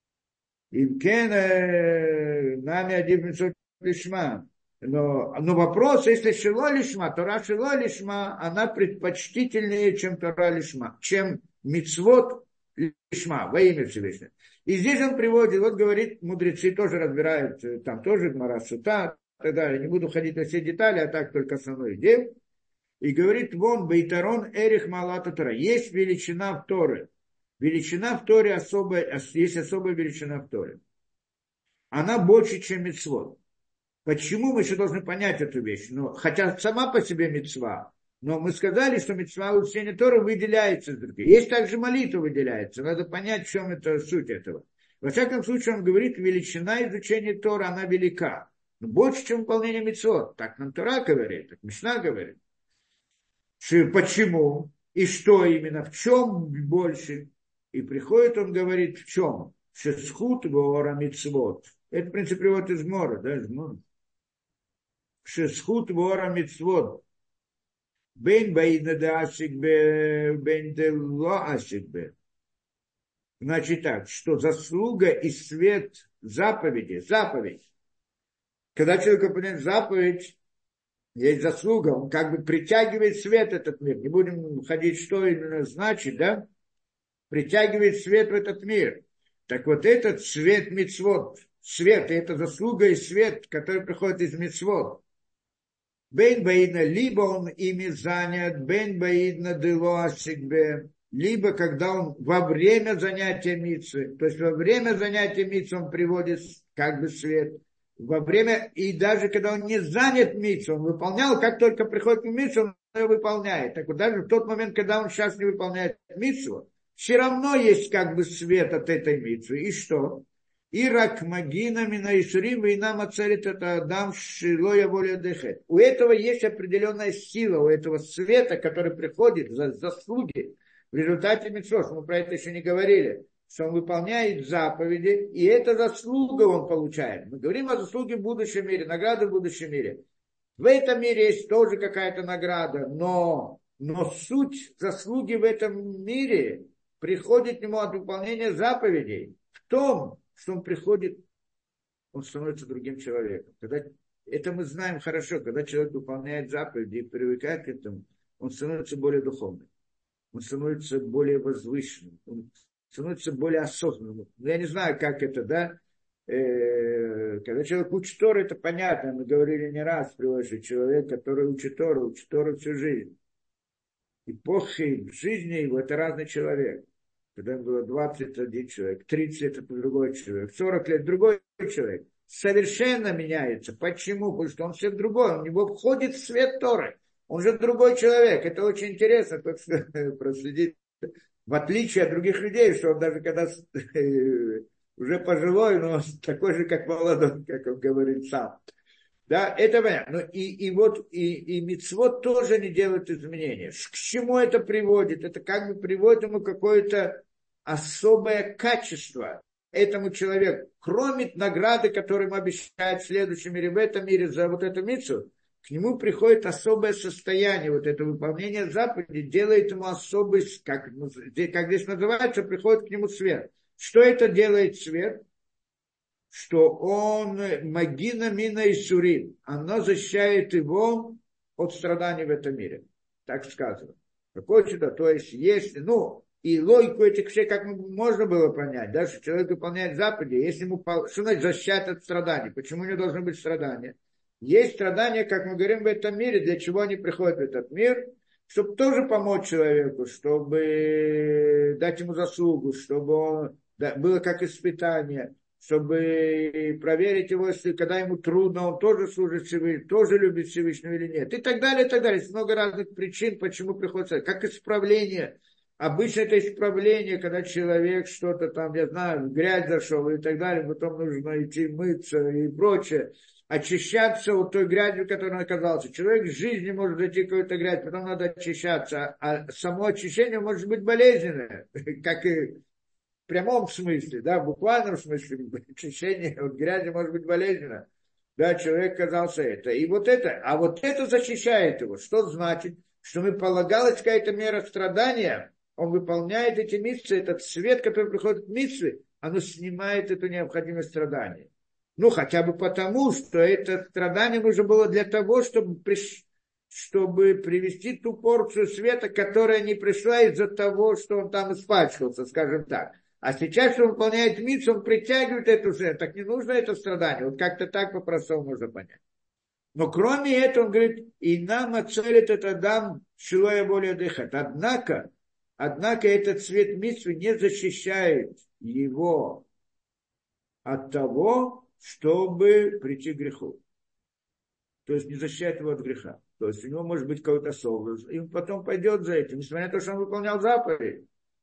Имкен нами адиф митцвот лишма. Но вопрос, если шило лишма, Тора шило лишма, она предпочтительнее, чем Тора лишма, чем мицвот лишма, во имя Всевышнего. И здесь он приводит, вот говорит, мудрецы тоже разбирают, там тоже Гмара Сута, и так далее. Не буду ходить на все детали, а так только основную идею. И говорит, вон, Бейтарон Эрих Малата Тора. Есть величина в Торе. Величина в Торе особая, есть особая величина в Торе. Она больше, чем мицвот. Почему мы еще должны понять эту вещь? Ну, хотя сама по себе мицва, но мы сказали, что мицва учения Торы выделяется. Есть также молитва выделяется. Надо понять, в чем это суть этого. Во всяком случае, он говорит, величина изучения Торы, она велика. Но больше, чем выполнение мицвот. Так нам Тора говорит, так Мишна говорит. Почему? И что именно? В чем больше? И приходит, он говорит, в чем? Шесхут вора мицвот. Это, в принципе, перевод из Мора, да, из Мора. Шесхут вора мицвот. Бен баидна да ашикбе, бен де ло ашикбе. Значит так, что заслуга и свет заповедь. Когда человек выполняет заповедь, есть заслуга, он как бы притягивает свет в этот мир. Не будем ходить, что именно значит, да? Притягивает свет в этот мир. Так вот этот свет мицвот, свет, это заслуга и свет, который приходит из мицвот. Бен баидна, либо он ими занят, бен баидна дело асикбе, либо когда он во время занятия мицвы, то есть во время занятия мицвы он приводит как бы свет, во время, и даже когда он не занят мицвой, он выполнял, как только приходит мицву, он ее выполняет. Так вот даже в тот момент, когда он сейчас не выполняет мицву, все равно есть как бы свет от этой мицвы. И что? Ирак магина мина ишурим и нам оцелит это адам шилоя воля дыхет. У этого есть определенная сила, у этого света, который приходит за заслуги в результате мицвот. Мы про это еще не говорили, что он выполняет заповеди, и эта заслуга он получает. Мы говорим о заслуге в будущем мире, награды в будущем мире. В этом мире есть тоже какая-то награда, но суть заслуги в этом мире приходит к нему от выполнения заповедей в том, что он приходит, он становится другим человеком. Это мы знаем хорошо, когда человек выполняет заповеди и привыкает к этому, он становится более духовным, он становится более возвышенным, он становится более осознанным. Я не знаю, как это, да? Когда человек учит Тору, это понятно, мы говорили не раз, что человек, который учит Тору всю жизнь. Эпохи в жизни его, это разный человек. Когда ему было 21 человек, 30 лет это другой человек, 40 лет другой человек совершенно меняется. Почему? Потому что он все другой, у него входит в свет Торы. Он же другой человек. Это очень интересно, так что проследить. В отличие от других людей, что он даже когда уже пожилой, но он такой же, как молодой, как он говорит сам. Да, это понятно. И мицвот тоже не делают изменения. К чему это приводит? Это как бы приводит ему какое-то особое качество этому человеку. Кроме награды, которую ему обещают в следующем мире, в этом мире за вот эту мицву, к нему приходит особое состояние, вот это выполнение заповедей, делает ему особый, как здесь называется, приходит к нему свет. Что это делает свет? Что он магина мина и сурим, оно защищает его от страданий в этом мире. Так сказано. Какое чудо? То есть, если, и логику этих вещей, как можно было понять, да, что человек выполняет заповеди, если ему, что значит защищать от страданий? Почему не должно быть страдания? Есть страдания, как мы говорим, в этом мире, для чего они приходят в этот мир, чтобы тоже помочь человеку, чтобы дать ему заслугу, чтобы он, да, было как испытание, чтобы проверить его, если когда ему трудно, он тоже служит Всевышнему, тоже любит Всевышнего или нет. И так далее, и так далее. Есть много разных причин, почему приходится. Как исправление. Обычно это исправление, когда человек что-то там, я знаю, в грязь зашел и так далее, потом нужно идти мыться и прочее. Очищаться от той грязи, в которой он оказался. Человек в жизни может зайти в какую-то грязь, потом надо очищаться. А само очищение может быть болезненное, как и в прямом смысле, да, в буквальном смысле, очищение от грязи может быть болезненно. Да, человек оказался это. И вот это, а вот это защищает его. Что значит? Что мы полагалась какая-то мера страдания, он выполняет эти митцвы, этот свет, который приходит к митцве, оно снимает эту необходимость страдания. Хотя бы потому, что это страдание нужно было для того, чтобы привести ту порцию света, которая не пришла из-за того, что он там испачкался, скажем так. А сейчас, что он выполняет митцву, он притягивает эту свет. Так не нужно это страдание. Вот как-то так по-простому можно понять. Но кроме этого, он говорит, и нам оцелит этот дам шилоя более дыхать. Однако этот свет митцвы не защищает его от того, чтобы прийти к греху. То есть не защищает его от греха. То есть у него может быть какой-то соблазн. И он потом пойдет за этим, несмотря на то, что он выполнял заповедь.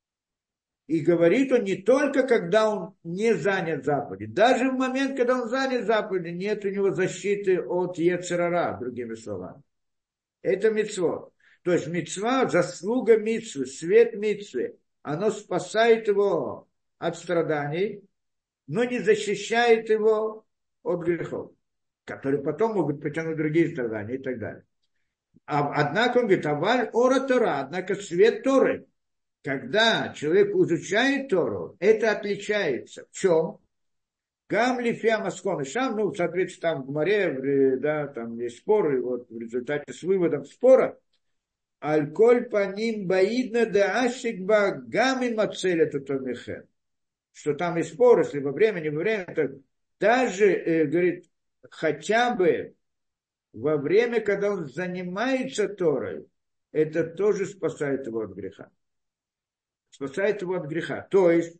И говорит он не только, когда он не занят заповедью. Даже в момент, когда он занят заповедью, нет у него защиты от Ецер-ара, другими словами. Это мицвот. То есть мицва, заслуга мицвы, свет мицвы, оно спасает его от страданий, но не защищает его от грехов, которые потом могут притянуть другие страдания и так далее. Однако он говорит, аваль ора Тора, однако свет Торы, когда человек изучает Тору, это отличается. В чем? Гам лифия маскон и шам, соответственно, там в Гмаре, да, там есть споры, вот в результате с выводом спора, аль-коль паним баидна да ашикба гами мацелет утомихен. Что там есть споры, если во время, не во время, то даже, говорит, хотя бы во время, когда он занимается Торой, это тоже спасает его от греха. Спасает его от греха. То есть,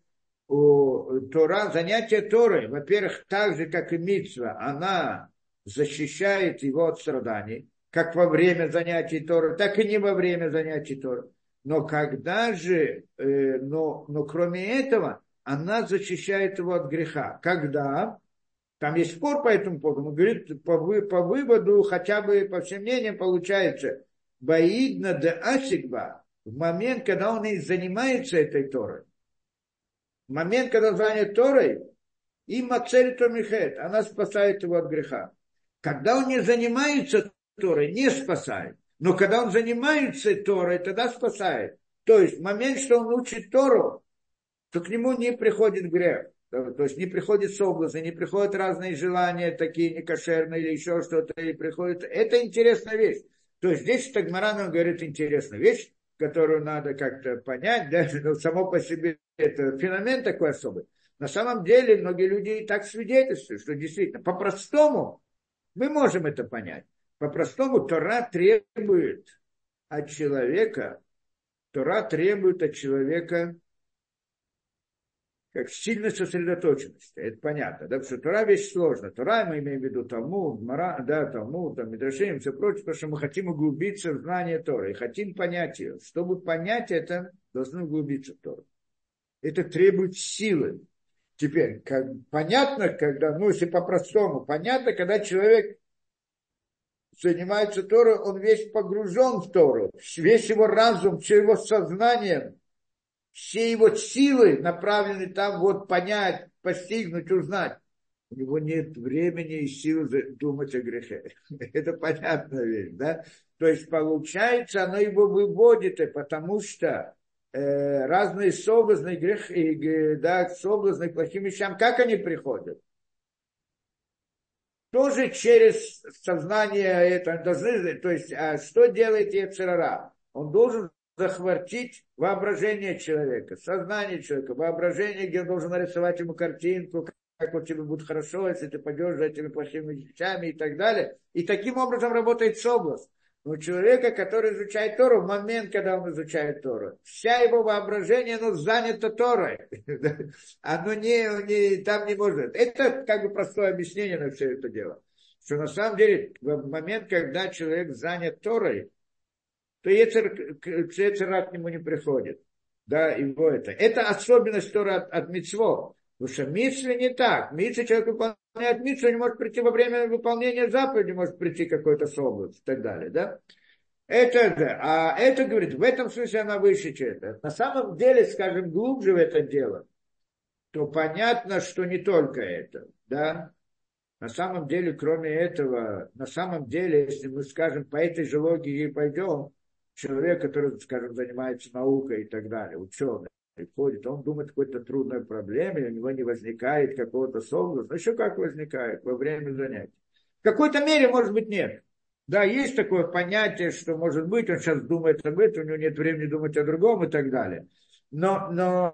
занятие Торой, во-первых, так же, как и мицва, она защищает его от страданий, как во время занятий Торы, так и не во время занятий Торы. Но когда же, но кроме этого, она защищает его от греха. Когда? Там есть спор по этому поводу. Он говорит, по выводу, хотя бы по всем мнениям, получается, баидна де асигба, в момент, когда он и занимается этой Торой. В момент, когда он занят Торой, и мацель томихет, она спасает его от греха. Когда он не занимается Торой, не спасает. Но когда он занимается Торой, тогда спасает. То есть, в момент, что он учит Тору, то к нему не приходит грех. То есть не приходит соблазны, не приходят разные желания, такие некошерные или еще что-то, и приходит. Это интересная вещь. То есть здесь Тагмаран говорит интересную вещь, которую надо как-то понять, да, но само по себе это феномен такой особый. На самом деле многие люди и так свидетельствуют, что действительно по-простому мы можем это понять. По-простому Тора требует от человека как сильной сосредоточенности. Это понятно, да, потому что Тора вещь сложная. Тора мы имеем в виду Талмуд, Мара, да, Талмуд, там, Мидрашим, все прочее, потому что мы хотим углубиться в знание Торы и хотим понять ее. Чтобы понять это, должны углубиться в Тору. Это требует силы. Теперь, как, понятно, когда, ну, если по-простому, понятно, когда человек занимается Торой, он весь погружен в Тору, весь его разум, все его сознание, все его силы направлены там вот понять, постигнуть, узнать. У него нет времени и сил думать о грехе. Это понятная вещь, да? То есть, получается, оно его выводит, потому что разные соблазны, грехи, да, соблазны к плохим вещам, как они приходят? Тоже через сознание это должны, то есть, что делает йецер гара? Он должен захватить воображение человека, сознание человека, воображение, где он должен нарисовать ему картинку, как вот тебе будет хорошо, если ты пойдешь за этими плохими вещами и так далее. И таким образом работает соблазн. Но у человека, который изучает Тору, в момент, когда он изучает Тору, вся его воображение, оно занято Торой. Оно там не может. Это как бы простое объяснение на все это дело. Что на самом деле, в момент, когда человек занят Торой, то Ецер к нему не приходит. Да, его это. Это особенность Торы от мицвот. Потому что митцвы не так. Митцвы человек выполняет митцву, не может прийти во время выполнения заповеди, может прийти какой-то соблазн и так далее, да? Это да. А это, говорит, в этом смысле она выше, чем это. На самом деле, скажем, глубже в это дело, то понятно, что не только это, да? На самом деле, кроме этого, на самом деле, если мы, скажем, по этой же логике пойдем, человек, который, скажем, занимается наукой и так далее, ученый, приходит, он думает о какой-то трудной проблеме, у него не возникает какого-то соблазна, еще как возникает во время занятий. В какой-то мере, может быть, нет. Да, есть такое понятие, что, может быть, он сейчас думает об этом, у него нет времени думать о другом и так далее. Но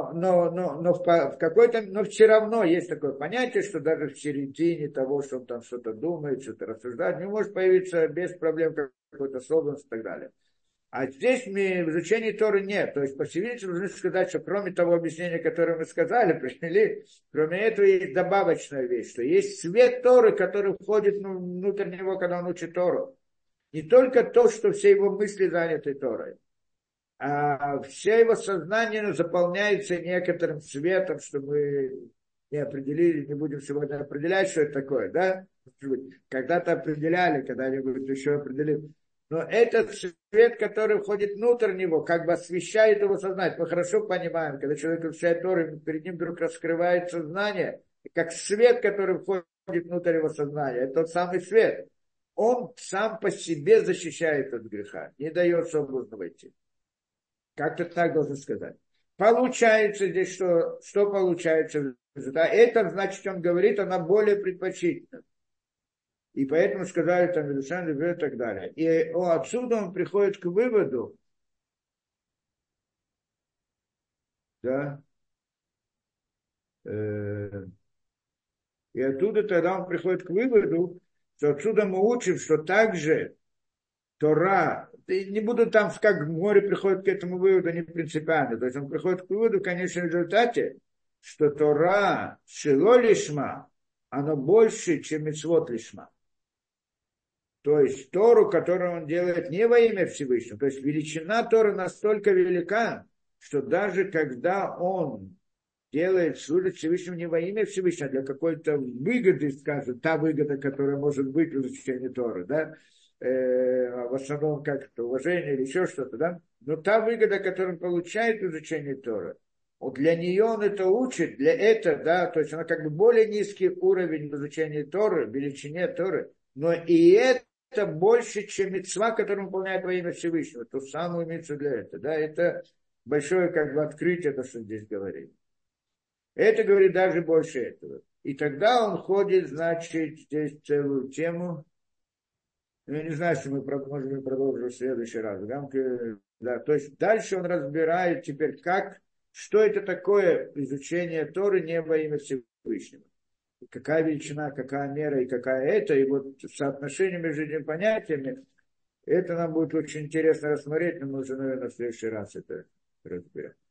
в какой-то, но все равно есть такое понятие, что даже в середине того, что он там что-то думает, что-то рассуждает, не может появиться без проблем какой-то соблазн и так далее. А здесь в изучении Торы нет. То есть, по всей видимости, нужно сказать, что кроме того объяснения, которое мы сказали, привели, кроме этого есть добавочная вещь, что есть свет Торы, который входит внутрь него, когда он учит Тору. Не только то, что все его мысли заняты Торой, а все его сознание заполняется некоторым светом, что мы не определили, не будем сегодня определять, что это такое, да? Когда-то определяли, когда-нибудь еще определим. Но этот свет, который входит внутрь него, как бы освещает его сознание. Мы хорошо понимаем, когда человек изучает Тору, перед ним вдруг раскрывается знание, как свет, который входит внутрь его сознания. Это тот самый свет. Он сам по себе защищает от греха, не дает соблазну войти. Как-то так должен сказать. Получается здесь, что получается? Это значит, он говорит, она более предпочтительна. И поэтому сказали там Медушан, и так далее. И отсюда он приходит к выводу, да, и оттуда тогда он приходит к выводу, что отсюда мы учим, что также Тора, не буду там, как в море приходит к этому выводу, не принципиально. То есть он приходит к выводу, конечно, в результате, что Тора шило лишма, оно больше, чем мицвот лишма. То есть Тору, которую он делает не во имя Всевышнего. То есть величина Торы настолько велика, что даже когда он делает, служит Всевышнему не во имя Всевышнего, а для какой-то выгоды, скажем, та выгода, которая может быть в изучении Торы, да, в основном как-то уважение или еще что-то, да, но та выгода, которую он получает в изучении Торы, вот для нее он это учит, для этого, да, то есть она как бы более низкий уровень в изучении Торы, в величине Торы, но и это больше, чем мицва, которую он выполняет во имя Всевышнего, ту самую мицву для этого, да, это большое как бы открытие, то, что здесь говорит. Это говорит даже больше этого. И тогда он ходит, значит, здесь целую тему. Я не знаю, если мы можем продолжим в следующий раз. Да, то есть дальше он разбирает теперь, что это такое изучение Торы не во имя Всевышнего. Какая величина, какая мера и какая это. И вот соотношение между этими понятиями, это нам будет очень интересно рассмотреть, но мы уже, наверное, в следующий раз это разберем.